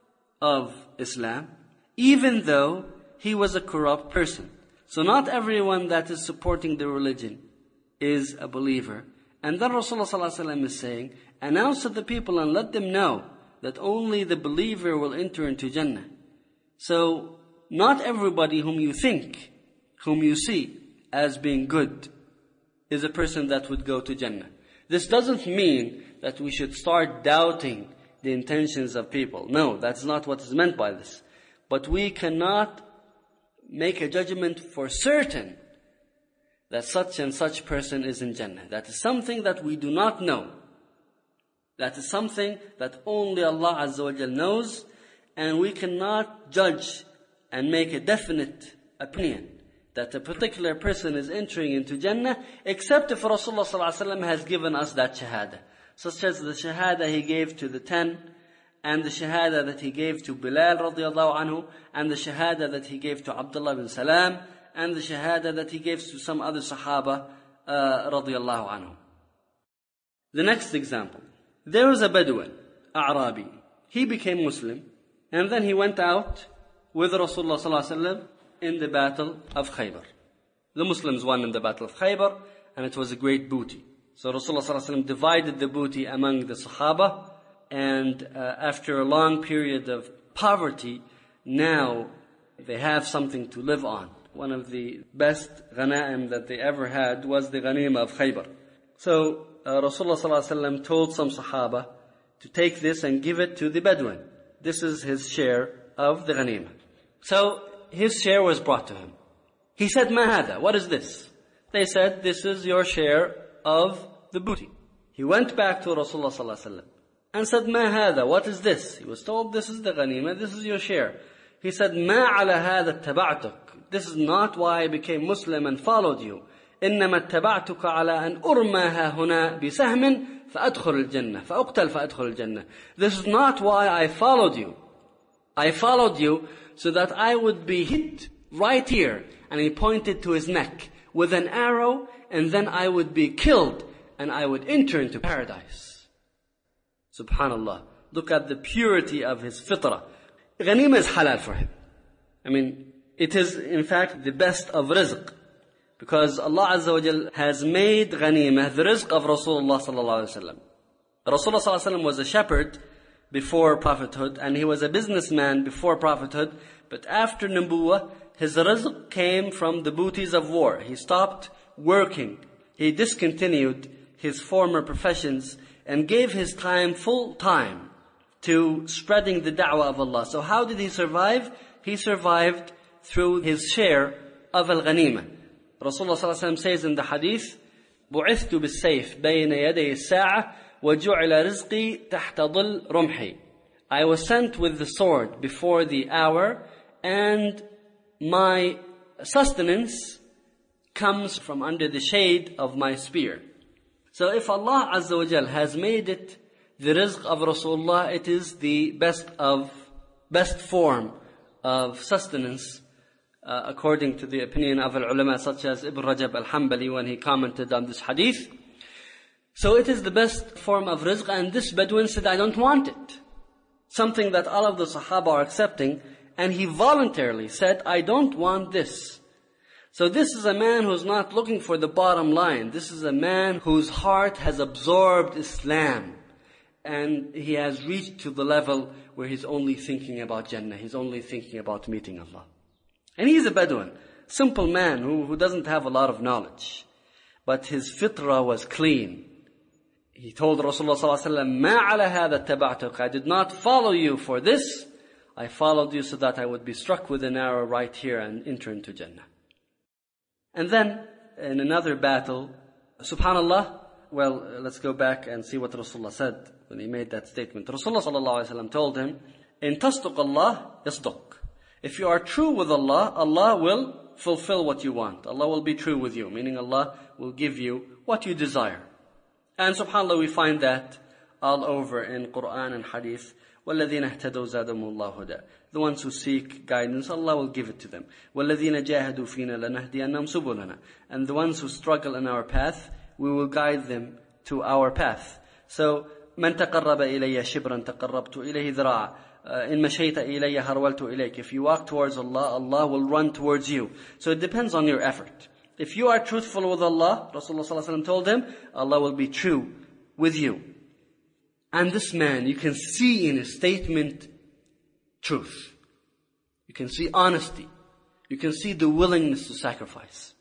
of Islam, even though he was a corrupt person. So not everyone that is supporting the religion is a believer. And then Rasulullah ﷺ is saying, announce to the people and let them know that only the believer will enter into Jannah. So not everybody whom you see as being good is a person that would go to Jannah. This doesn't mean that we should start doubting the intentions of people. No, that's not what is meant by this. But we cannot make a judgment for certain that such and such person is in Jannah. That is something that we do not know. That is something that only Allah Azza wa Jal knows, and we cannot judge and make a definite opinion that a particular person is entering into Jannah, except if Rasulullah ﷺ has given us that shahada. Such as the shahada he gave to the 10, and the shahada that he gave to Bilal radiallahu anhu, and the shahada that he gave to Abdullah bin Salam, and the shahada that he gave to some other Sahaba radiallahu anhu. The next example. There was a Bedouin, A'rabi. He became Muslim, and then he went out with Rasulullah ﷺ in the battle of Khaybar. The Muslims won in the battle of Khaybar, and it was a great booty. So Rasulullah ﷺ divided the booty among the Sahaba, and after a long period of poverty, now they have something to live on. One of the best ghanaim that they ever had was the ghanima of Khaybar. So Rasulullah ﷺ told some Sahaba to take this and give it to the Bedouin. This is his share of the ghanima. So his share was brought to him. He said, "Ma hada? What is this?" They said, "This is your share of the booty." He went back to Rasulullah ﷺ and said, "Ma hada? What is this?" He was told, "This is the ghanima, this is your share." He said, "Ma ala hada taba'tuk." This is not why I became Muslim and followed you. إنما اتبعتك على أن أرمى هنا بسهم فأدخل الجنة فأقتل فأدخل الجنة. This is not why I followed you. I followed you so that I would be hit right here. And he pointed to his neck with an arrow, and then I would be killed and I would enter into paradise. Subhanallah. Look at the purity of his fitrah. Ghanima is halal for him. I mean, it is in fact the best of rizq. Because Allah Azza wa Jal has made ghanimah the rizq of Rasulullah sallallahu alaihi wasallam. Rasulullah sallallahu alaihi wasallam was a shepherd before prophethood, and he was a businessman before prophethood. But after nubuwah, his rizq came from the booties of war. He stopped working. He discontinued his former professions and gave his time, full time, to spreading the da'wah of Allah. So how did he survive? He survived through his share of al-ghanimah. Rasulullah ﷺ says in the hadith, بُعِثْتُ بِالسَّيْفِ بَيْنَ يَدَيِ السَّاعَةِ وَجُعِلَ رِزْقِي تَحْتَ ظِلِّ رُمْحِي. I was sent with the sword before the hour, and my sustenance comes from under the shade of my spear. So if Allah Azza wa Jal has made it the rizq of Rasulullah, it is the best form of sustenance, according to the opinion of al-ulama such as Ibn Rajab al-Hanbali when he commented on this hadith. So it is the best form of rizq, and this Bedouin said, I don't want it. Something that all of the Sahaba are accepting, and he voluntarily said, I don't want this. So this is a man who's not looking for the bottom line. This is a man whose heart has absorbed Islam, and he has reached to the level where he's only thinking about Jannah. He's only thinking about meeting Allah. And he's a Bedouin, simple man who doesn't have a lot of knowledge. But his fitrah was clean. He told Rasulullah ﷺ, مَا عَلَى هَذَا اتَّبَعْتُكَ. I did not follow you for this. I followed you so that I would be struck with an arrow right here and enter into Jannah. And then, in another battle, subhanallah, well, let's go back and see what Rasulullah said when he made that statement. Rasulullah ﷺ told him, إِن تَصْدُقَ اللَّهِ يَصْدُقْ. If you are true with Allah, Allah will fulfill what you want. Allah will be true with you, meaning Allah will give you what you desire. And subhanAllah, we find that all over in Quran and Hadith. وَالَّذِينَ اهْتَدَوْا زَادَهُمُ اللَّهُ هُدًى. The ones who seek guidance, Allah will give it to them. وَالَّذِينَ جَاهَدُوا فِينَا لَنَهْدِيَنَّهُمْ سُبُلَنَا. And the ones who struggle in our path, we will guide them to our path. So, مَنْ تَقَرَّبَ إِلَيَّ شِبْرًا تَقَرَّبْتُ إِلَيْهِ ذِرَاعًا. إِن مَشَيْتَ إِلَيَّ هَرْوَلْتُ إِلَيْكَ. If you walk towards Allah, Allah will run towards you. So it depends on your effort. If you are truthful with Allah, Rasulullah ﷺ told him, Allah will be true with you. And this man, you can see in his statement truth. You can see honesty. You can see the willingness to sacrifice.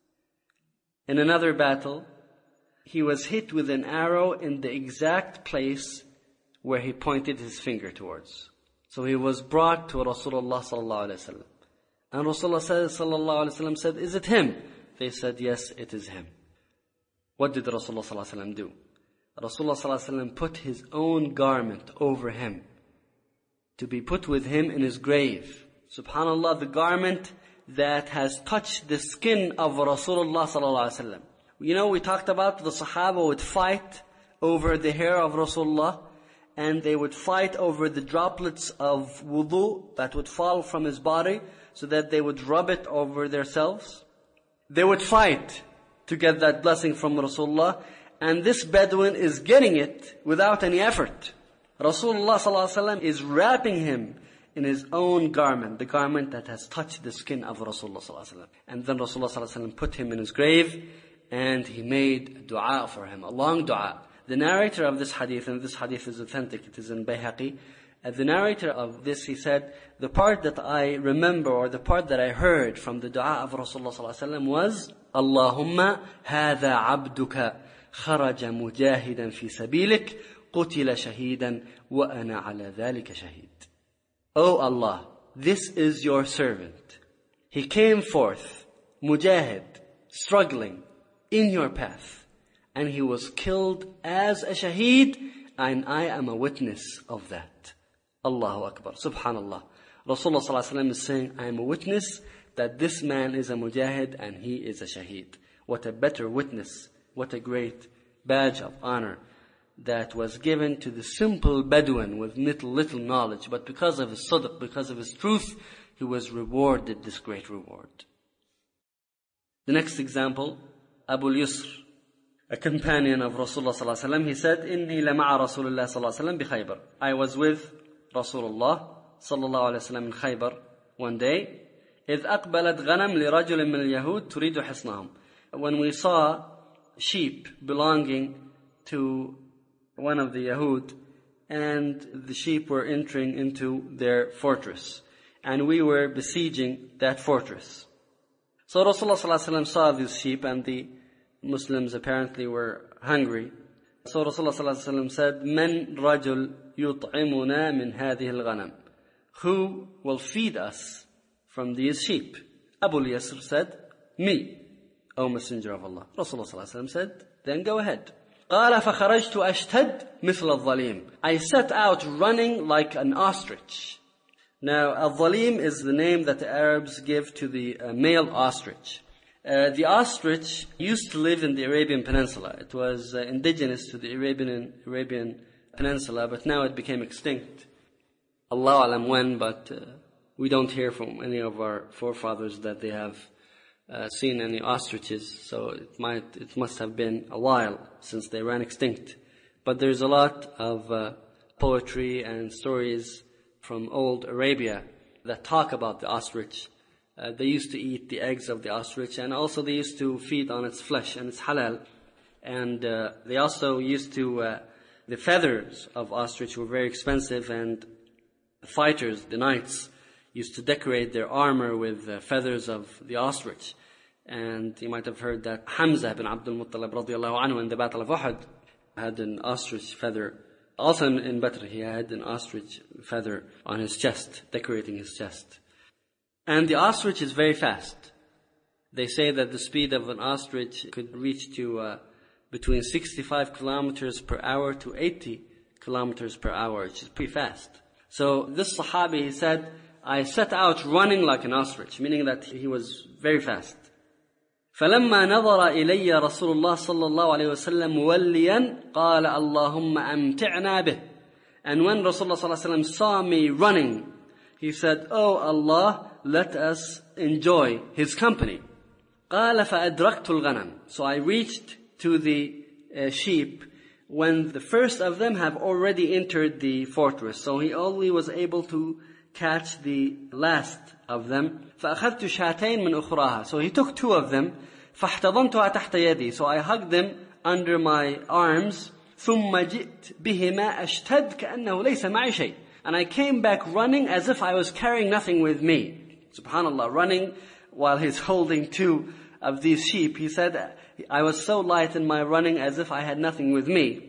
In another battle, he was hit with an arrow in the exact place where he pointed his finger towards. So he was brought to Rasulullah sallallahu alaihi wasallam. And Rasulullah sallallahu alaihi wasallam said, is it him? They said, yes, it is him. What did Rasulullah sallallahu alaihi wasallam do? Rasulullah sallallahu alaihi wasallam put his own garment over him to be put with him in his grave. Subhanallah, the garment that has touched the skin of Rasulullah sallallahu alaihi wasallam. You know, we talked about the Sahaba would fight over the hair of Rasulullah, and they would fight over the droplets of wudu that would fall from his body, so that they would rub it over themselves. They would fight to get that blessing from Rasulullah, and this Bedouin is getting it without any effort. Rasulullah sallallahu alaihi wasallam is wrapping him in his own garment, the garment that has touched the skin of Rasulullah sallallahu alaihi wasallam. And then Rasulullah sallallahu alaihi wasallam put him in his grave, and he made dua for him, a long dua. The narrator of this hadith, and this hadith is authentic, it is in Bayhaqi. The narrator of this, he said, the part that I remember, or the part that I heard from the dua of Rasulullah sallallahu alaihi wasallam was, Allahumma hadha abduka kharaja mujahidan fi sabilik qutila shahidan wa ana ala dhalika shahid. O Allah, this is your servant. He came forth, mujahid, struggling in your path, and he was killed as a shaheed, and I am a witness of that. Allahu Akbar. Subhanallah. Rasulullah sallallahu alaihi wasallam is saying, I am a witness that this man is a mujahid and he is a shaheed. What a better witness. What a great badge of honor that was given to the simple Bedouin with little knowledge. But because of his sadq, because of his truth, he was rewarded this great reward. The next example, Abu al-Yusr, a companion of Rasulullah sallallahu alaihi wasallam, he said, "Inni lama'a Rasulullah sallallahu alaihi wasallam bi Khaybar." I was with Rasulullah sallallahu alaihi wasallam in Khaybar one day. إذ أقبلت غنم لرجل من اليهود تريد حصنهم. When we saw sheep belonging to one of the Yahud, and the sheep were entering into their fortress, and we were besieging that fortress. So Rasulullah sallallahu alaihi wasallam saw these sheep, and the Muslims apparently were hungry. So Rasulullah sallallahu alaihi wasallam said, "Man rajul yut'imuna min hadhihi al-ghanam?" Who will feed us from these sheep? Abu al-Yasr said, "Me, O Messenger of Allah." Rasulullah sallallahu alaihi wasallam said, "Then go ahead." قال فخرجت أشتد مثل الظليم. I set out running like an ostrich. Now, al-dhalim is the name that the Arabs give to the male ostrich. The ostrich used to live in the Arabian Peninsula. It was indigenous to the Arabian Peninsula, but now it became extinct. Allah alam when, but we don't hear from any of our forefathers that they have seen any ostriches. So it must have been a while since they ran extinct. But there's a lot of poetry and stories from old Arabia that talk about the ostrich. They used to eat the eggs of the ostrich, and also they used to feed on its flesh, and it's halal. And they also used to, the feathers of ostrich were very expensive, and the fighters, the knights, used to decorate their armor with feathers of the ostrich. And you might have heard that Hamza bin Abdul Muttalib radiallahu anhu in the Battle of Uhud had an ostrich feather. Also in Badr, he had an ostrich feather on his chest, decorating his chest. And the ostrich is very fast. They say that the speed of an ostrich could reach to between 65 kilometers per hour to 80 kilometers per hour, which is pretty fast. So this Sahabi, he said, I set out running like an ostrich, meaning that he was very fast. فَلَمَّا نَظَرَ إِلَيَّ رَسُولُ اللَّهِ صَلَّى اللَّهُ عَلَيْهِ وَسَلَّمْ مُوَلِّيًا قَالَ اللَّهُمَّ أَمْتِعْنَا بِهِ. And when Rasulullah صلى الله عليه وسلم saw me running, he said, Oh Allah, let us enjoy his company. قَالَ فَأَدْرَكْتُ الْغَنَمِ. So I reached to the sheep when the first of them have already entered the fortress. So he only was able to catch the last of them. فَأَخَذْتُ شَاتَيْن مِنْ أُخْرَاهَا. So he took two of them. فَاحْتَضَنْتُهَا تَحْتَ يَدِي. So I hugged them under my arms. ثُمَّ جِئْتْ بِهِمَا أَشْتَدْ كَأَنَّهُ لَيْسَ مَعِي شَيْءٍ. And I came back running as if I was carrying nothing with me. Subhanallah, running while he's holding two of these sheep. He said, I was so light in my running as if I had nothing with me.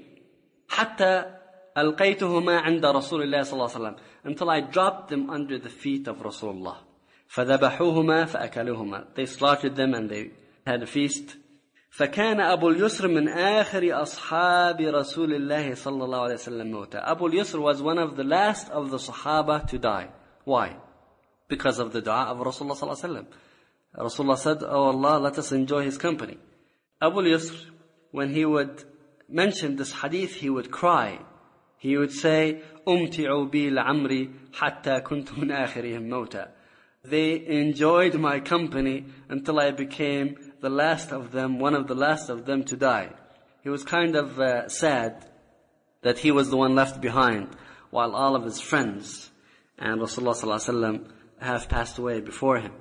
حَتَّى أَلْقَيْتُهُمَا عِنْدَ رَسُولِ اللَّهِ صَلَّى اللَّهُ عَلَيْهِ وسلم. Until I dropped them under the feet of Rasulullah. فَذَبَحُوهُمَا فَأَكَلُوهُمَا. They slaughtered them and they had a feast. فَكَانَ أَبُو الْيُسْرِ مِنْ آخِرِ أَصْحَابِ رَسُولِ اللَّهِ صَلَّى اللَّهُ عَلَيْهِ وسلم موتا. Abu al-Yusr was one of the last of the Sahaba to die. Why? Because of the dua of Rasulullah sallallahu alaihi wasallam. Rasulullah said, Oh Allah, let us enjoy his company. Abu al-Yusr, when he would mention this hadith, he would cry. He would say, أُمْتِعُوا بِي لَعَمْرِي حَتَّى كُنْتُ مِنْ آخِرِهِمْ مَوْتًا. They enjoyed my company until I became the last of them, one of the last of them to die. He was kind of sad that he was the one left behind, while all of his friends and Rasulullah sallallahu alaihi wasallam have passed away before him.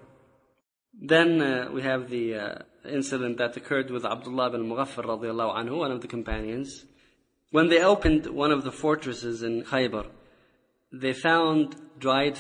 Then we have the incident that occurred with Abdullah bin Mughaffal radiallahu anhu, one of the companions. When they opened one of the fortresses in Khaybar, they found dried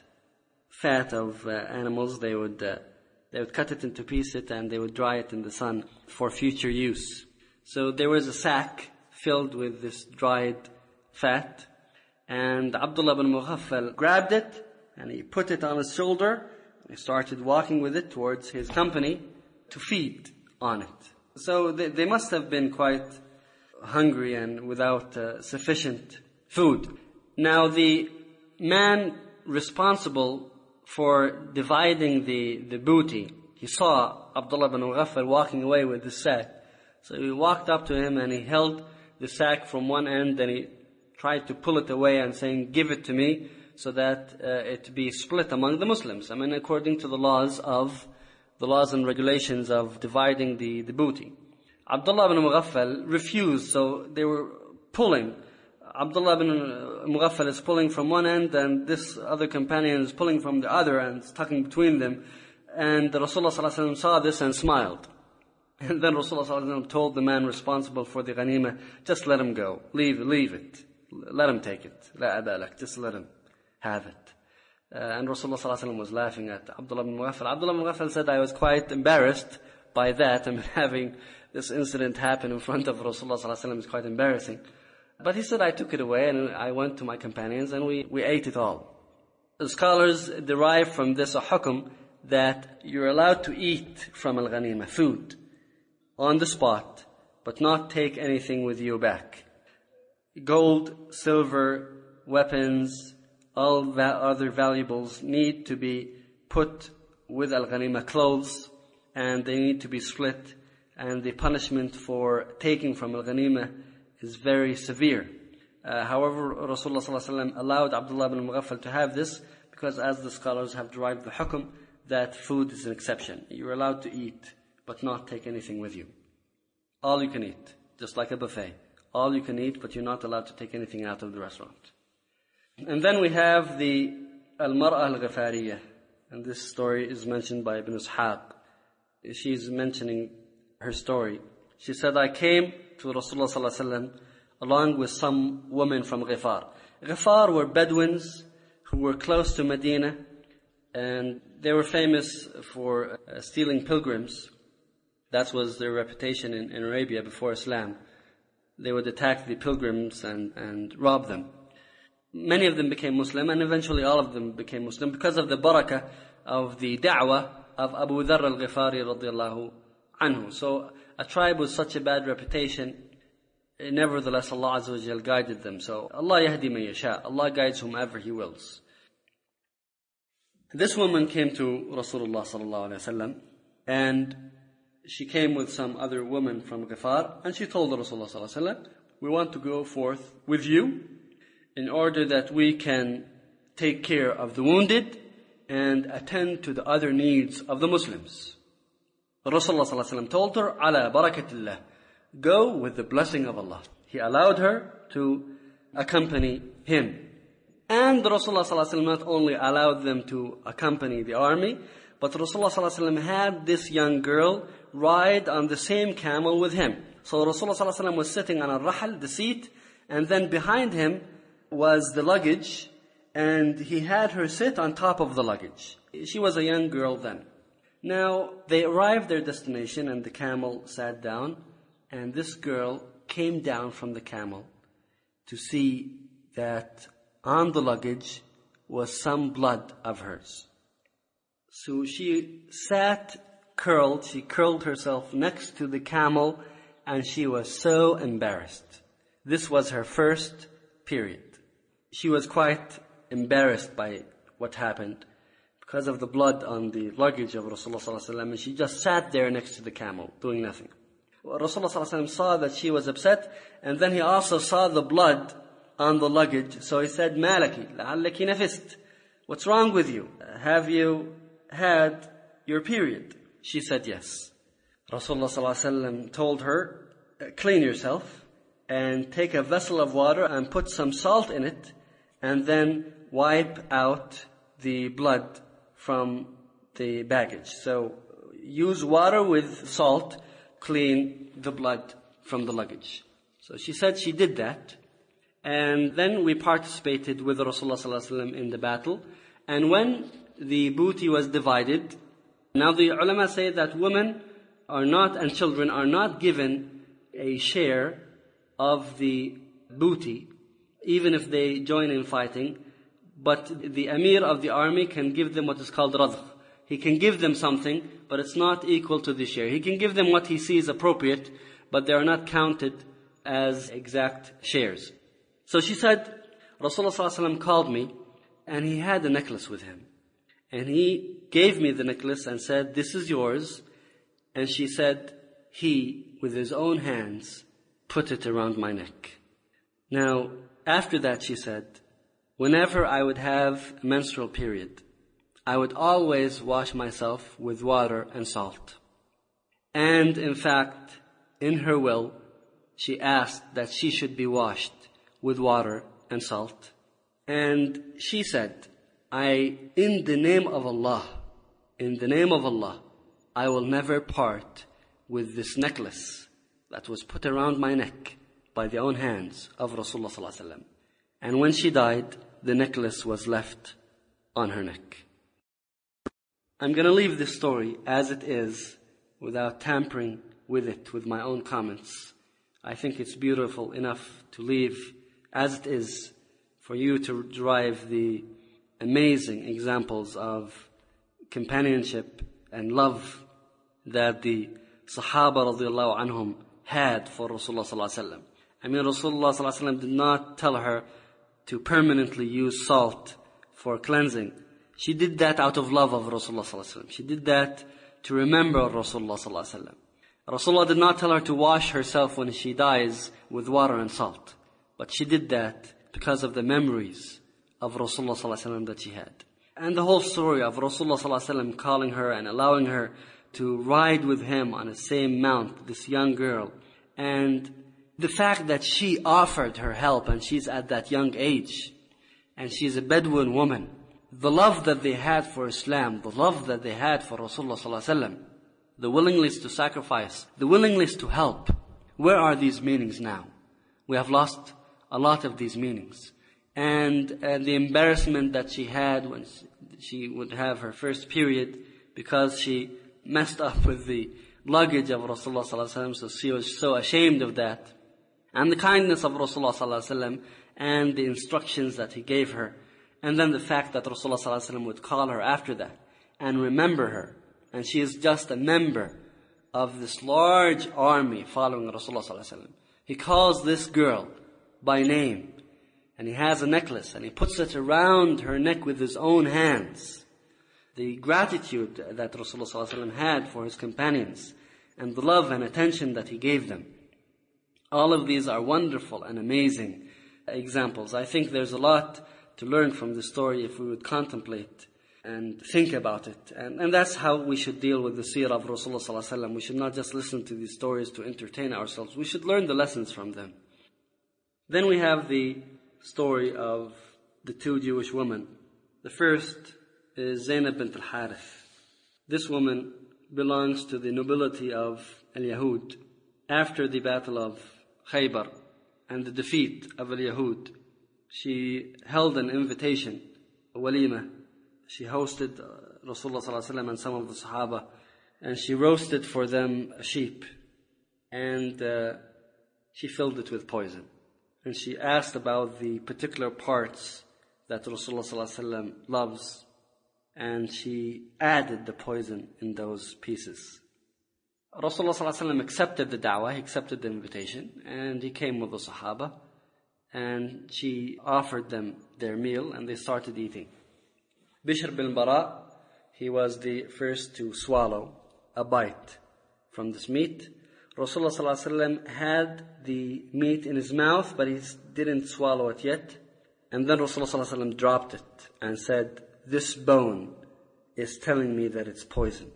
fat of animals. They would cut it into pieces and they would dry it in the sun for future use. So there was a sack filled with this dried fat, and Abdullah bin Mughaffal grabbed it and he put it on his shoulder. He started walking with it towards his company to feed on it. So they must have been quite hungry and without sufficient food. Now the man responsible for dividing the booty, he saw Abdullah bin Mughaffal walking away with the sack. So he walked up to him and he held the sack from one end and he tried to pull it away and saying, give it to me so that it be split among the Muslims. I mean, according to the laws and regulations of dividing the booty. Abdullah bin Mughaffal refused, so they were pulling. Abdullah bin Mughaffal is pulling from one end and this other companion is pulling from the other and stuck between them. And Rasulullah sallallahu alaihi wasallam saw this and smiled. And then Rasulullah sallallahu alaihi wasallam told the man responsible for the ghanimah, just let him go. Leave it. Let him take it. La abalak. Just let him have it. And Rasulullah sallallahu alaihi wasallam was laughing at Abdullah bin Mughaffal. Abdullah bin Mughaffal said, I was quite embarrassed by that. I mean, having this incident happen in front of Rasulullah sallallahu alaihi wasallam is quite embarrassing. But he said, I took it away and I went to my companions and we ate it all. The scholars derive from this a hukum that you're allowed to eat from al-ghanimah, food, on the spot, but not take anything with you back. Gold, silver, weapons, all other valuables need to be put with al-ghanima, clothes, and they need to be split. And the punishment for taking from al-ghanima is very severe. However, Rasulullah ﷺ allowed Abdullah ibn Mughaffal to have this because, as the scholars have derived the hukum, that food is an exception. You're allowed to eat, but not take anything with you. All you can eat, just like a buffet. All you can eat, but you're not allowed to take anything out of the restaurant. And then we have the Al-Mar'a Al-Ghafariyah. And this story is mentioned by Ibn Ishaq. She's mentioning her story. She said, I came to Rasulullah ﷺ along with some women from Ghifar. Ghifar were Bedouins who were close to Medina, and they were famous for stealing pilgrims. That was their reputation in Arabia before Islam. They would attack the pilgrims and rob them. Many of them became Muslim, and eventually all of them became Muslim because of the barakah of the da'wah of Abu Dharr al-Ghifari radiyallahu anhu. So a tribe with such a bad reputation, nevertheless Allah Azza wa Jal guided them. So Allah yahdi man yasha. Allah guides whomever He wills. This woman came to Rasulullah sallallahu alaihi wasallam, and she came with some other woman from Ghifar, and she told Rasulullah sallallahu alaihi wasallam, we want to go forth with you in order that we can take care of the wounded and attend to the other needs of the Muslims. Rasulullah sallallahu alaihi wasallam told her, ala barakatillah, go with the blessing of Allah. He allowed her to accompany him. And Rasulullah sallallahu alaihi wasallam not only allowed them to accompany the army, but Rasulullah sallallahu alaihi wasallam had this young girl ride on the same camel with him. So Rasulullah sallallahu alaihi wasallam was sitting on a rahal, the seat, and then behind him was the luggage, and he had her sit on top of the luggage. She was a young girl then. Now, they arrived at their destination, and the camel sat down, and this girl came down from the camel to see that on the luggage was some blood of hers. So she sat curled, she curled herself next to the camel, and she was so embarrassed. This was her first period. She was quite embarrassed by what happened because of the blood on the luggage of Rasulullah sallallahu alaihi wasallam, and she just sat there next to the camel, doing nothing. Rasulullah sallallahu alaihi wasallam saw that she was upset, and then he also saw the blood on the luggage. So he said, "Malaki, la'allaki nafist. What's wrong with you? Have you had your period?" She said yes. Rasulullah sallallahu alaihi wasallam told her, "Clean yourself and take a vessel of water and put some salt in it, and then wipe out the blood from the baggage." So use water with salt, clean the blood from the luggage. So she said she did that. And then we participated with Rasulullah sallallahu alaihi wasallam in the battle. And when the booty was divided, now the ulama say that women are not, and children are not given a share of the booty, even if they join in fighting. But the emir of the army can give them what is called radh. He can give them something, but it's not equal to the share. He can give them what he sees appropriate, but they are not counted as exact shares. So she said, Rasulullah sallallahu alaihi wasallam called me, and he had a necklace with him. And he gave me the necklace and said, "This is yours." And she said, he, with his own hands, put it around my neck. Now, after that, she said, whenever I would have a menstrual period, I would always wash myself with water and salt. And in fact, in her will, she asked that she should be washed with water and salt. And she said, in the name of Allah, I will never part with this necklace that was put around my neck by the own hands of Rasulullah sallallahu alaihi wasallam. And when she died, the necklace was left on her neck. I'm going to leave this story as it is, without tampering with it with my own comments. I think it's beautiful enough to leave as it is, for you to derive the amazing examples of companionship and love that the Sahaba radiallahu anhum had for Rasulullah sallallahu alaihi wasallam. I mean, Rasulullah sallallahu alaihi wasallam did not tell her to permanently use salt for cleansing, she did that out of love of Rasulullah sallallahu alaihi wasallam. She did that to remember Rasulullah sallallahu alaihi wasallam. Rasulullah did not tell her to wash herself when she dies with water and salt, but she did that because of the memories of Rasulullah sallallahu alaihi wasallam that she had. And the whole story of Rasulullah sallallahu alaihi wasallam calling her and allowing her to ride with him on the same mount, this young girl, and the fact that she offered her help and she's at that young age, and she's a Bedouin woman, the love that they had for Islam, the love that they had for Rasulullah sallallahu alaihi wasallam, the willingness to sacrifice, the willingness to help. Where are these meanings now? We have lost a lot of these meanings. And the embarrassment that she had when she would have her first period because she messed up with the luggage of Rasulullah sallallahu alaihi wasallam, so she was so ashamed of that. And the kindness of Rasulullah sallallahu alaihi wasallam and the instructions that he gave her. And then the fact that Rasulullah sallallahu alaihi wasallam would call her after that and remember her. And she is just a member of this large army following Rasulullah sallallahu alaihi wasallam. He calls this girl by name. And he has a necklace and he puts it around her neck with his own hands. The gratitude that Rasulullah sallallahu alaihi wasallam had for his companions and the love and attention that he gave them. All of these are wonderful and amazing examples. I think there's a lot to learn from this story if we would contemplate and think about it. And that's how we should deal with the seerah of Rasulullah sallallahu alaihi wasallam. We should not just listen to these stories to entertain ourselves. We should learn the lessons from them. Then we have the story of the two Jewish women. The first is Zainab bint al-Harith. This woman belongs to the nobility of al-Yahud. After the battle of Khaybar and the defeat of al-Yahud, she held an invitation, a walima. She hosted Rasulullah sallallahu alaihi wasallam and some of the Sahaba, and she roasted for them a sheep, and she filled it with poison. And she asked about the particular parts that Rasulullah sallallahu alaihi wasallam loves, and she added the poison in those pieces. Rasulullah sallallahu alaihi wasallam accepted the da'wah, he accepted the invitation, and he came with the Sahaba, and she offered them their meal, and they started eating. Bishr bin Bara, he was the first to swallow a bite from this meat. Rasulullah sallallahu alaihi wasallam had the meat in his mouth, but he didn't swallow it yet. And then Rasulullah sallallahu alaihi wasallam dropped it and said, "This bone is telling me that it's poisoned."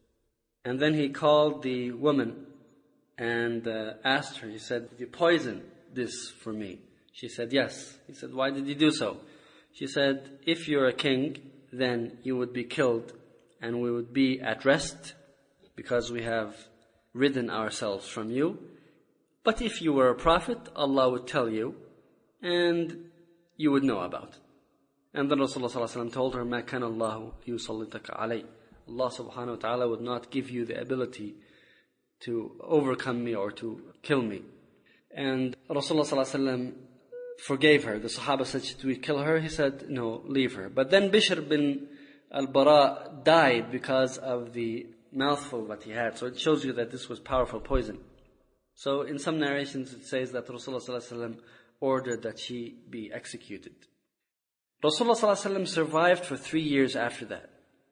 And then he called the woman and asked her, he said, "Did you poison this for me?" She said, "Yes." He said, "Why did you do so?" She said, "If you're a king, then you would be killed and we would be at rest because we have ridden ourselves from you. But if you were a prophet, Allah would tell you and you would know about it." And then Rasulullah sallallahu alaihi wasallam told her, "Ma kana Allahu yusallitaka alay." Allah subhanahu wa ta'ala would not give you the ability to overcome me or to kill me. And Rasulullah sallallahu alaihi wasallam forgave her. The Sahaba said, "Should we kill her?" He said, "No, leave her." But then Bishr bin al-Bara died because of the mouthful that he had. So it shows you that this was powerful poison. So in some narrations it says that Rasulullah sallallahu alaihi wasallam ordered that she be executed. Rasulullah sallallahu alaihi wasallam survived for 3 years after that.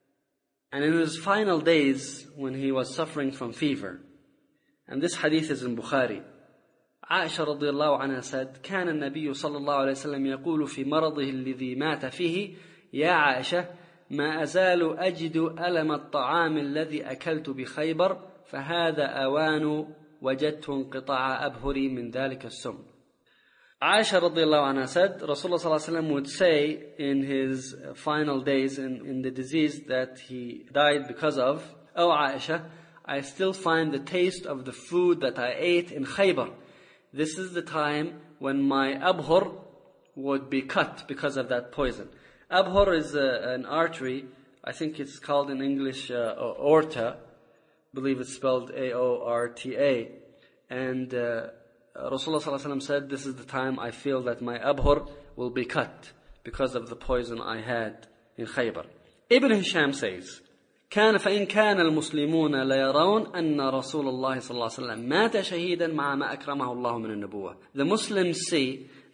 And in his final days, when he was suffering from fever, and this hadith is in Bukhari, Aisha radiallahu anha said, كان النبي صلى الله عليه وسلم يقول في مرضه الذي مات فيه يا عائشة ما أزال أجد ألم الطعام الذي أكلت بخيبر فهذا أوان وجدت انقطاع أبهري من ذلك السم. Aisha radiallahu anha said, Rasulullah sallallahu alaihi wasallam would say in his final days in the disease that he died because of, "Oh Aisha, I still find the taste of the food that I ate in Khaybar. This is the time when my abhur would be cut because of that poison." Abhur is an artery. I think it's called in English aorta. I believe it's spelled aorta. And Rasulullah sallallahu alaihi wasallam said, "This is the time I feel that my abhur will be cut because of the poison I had in Khaybar." Ibn Hisham says, فإن كان المسلمون ليرون أن رسول الله صلى الله عليه وسلم مات شهيدا مع ما أكرمه الله من النبوة. The Muslims see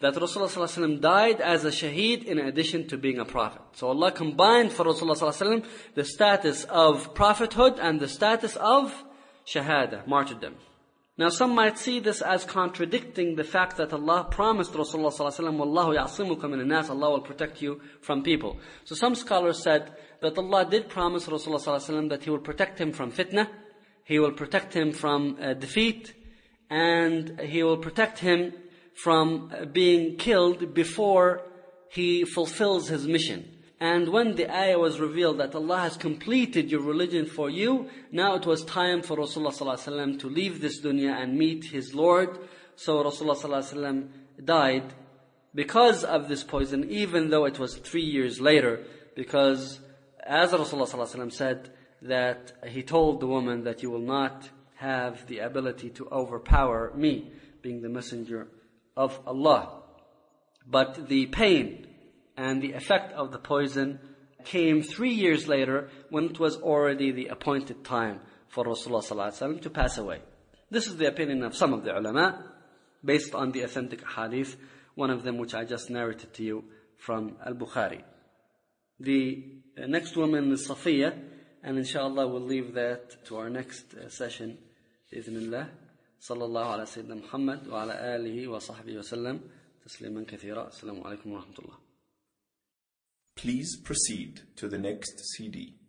that Rasulullah died as a shaheed in addition to being a prophet. So Allah combined for Rasulullah the status of prophethood and the status of shahada, martyrdom. Now some might see this as contradicting the fact that Allah promised Rasulullah Wallahu ya'simuka min an-nas, Allah will protect you from people. So some scholars said that Allah did promise Rasulullah that He will protect him from fitna, He will protect him from defeat, and He will protect him from being killed before he fulfills his mission. And when the ayah was revealed that Allah has completed your religion for you, now it was time for Rasulullah to leave this dunya and meet his Lord. So Rasulullah died because of this poison, even though it was 3 years later, because as Rasulullah said, that he told the woman that you will not have the ability to overpower me, being the messenger of Allah. But the pain and the effect of the poison came 3 years later, when it was already the appointed time for Rasulullah to pass away. This is the opinion of some of the ulama, based on the authentic hadith, one of them which I just narrated to you from Al-Bukhari. The next woman is Safiya, and inshallah we'll leave that to our next session, bi'idhnillah. Sallallahu ala Sayyidina Muhammad wa ala alihi wa sahbihi wa sallam. Tasliman kathira. Assalamu alaikum wa rahmatullah. Please proceed to the next CD.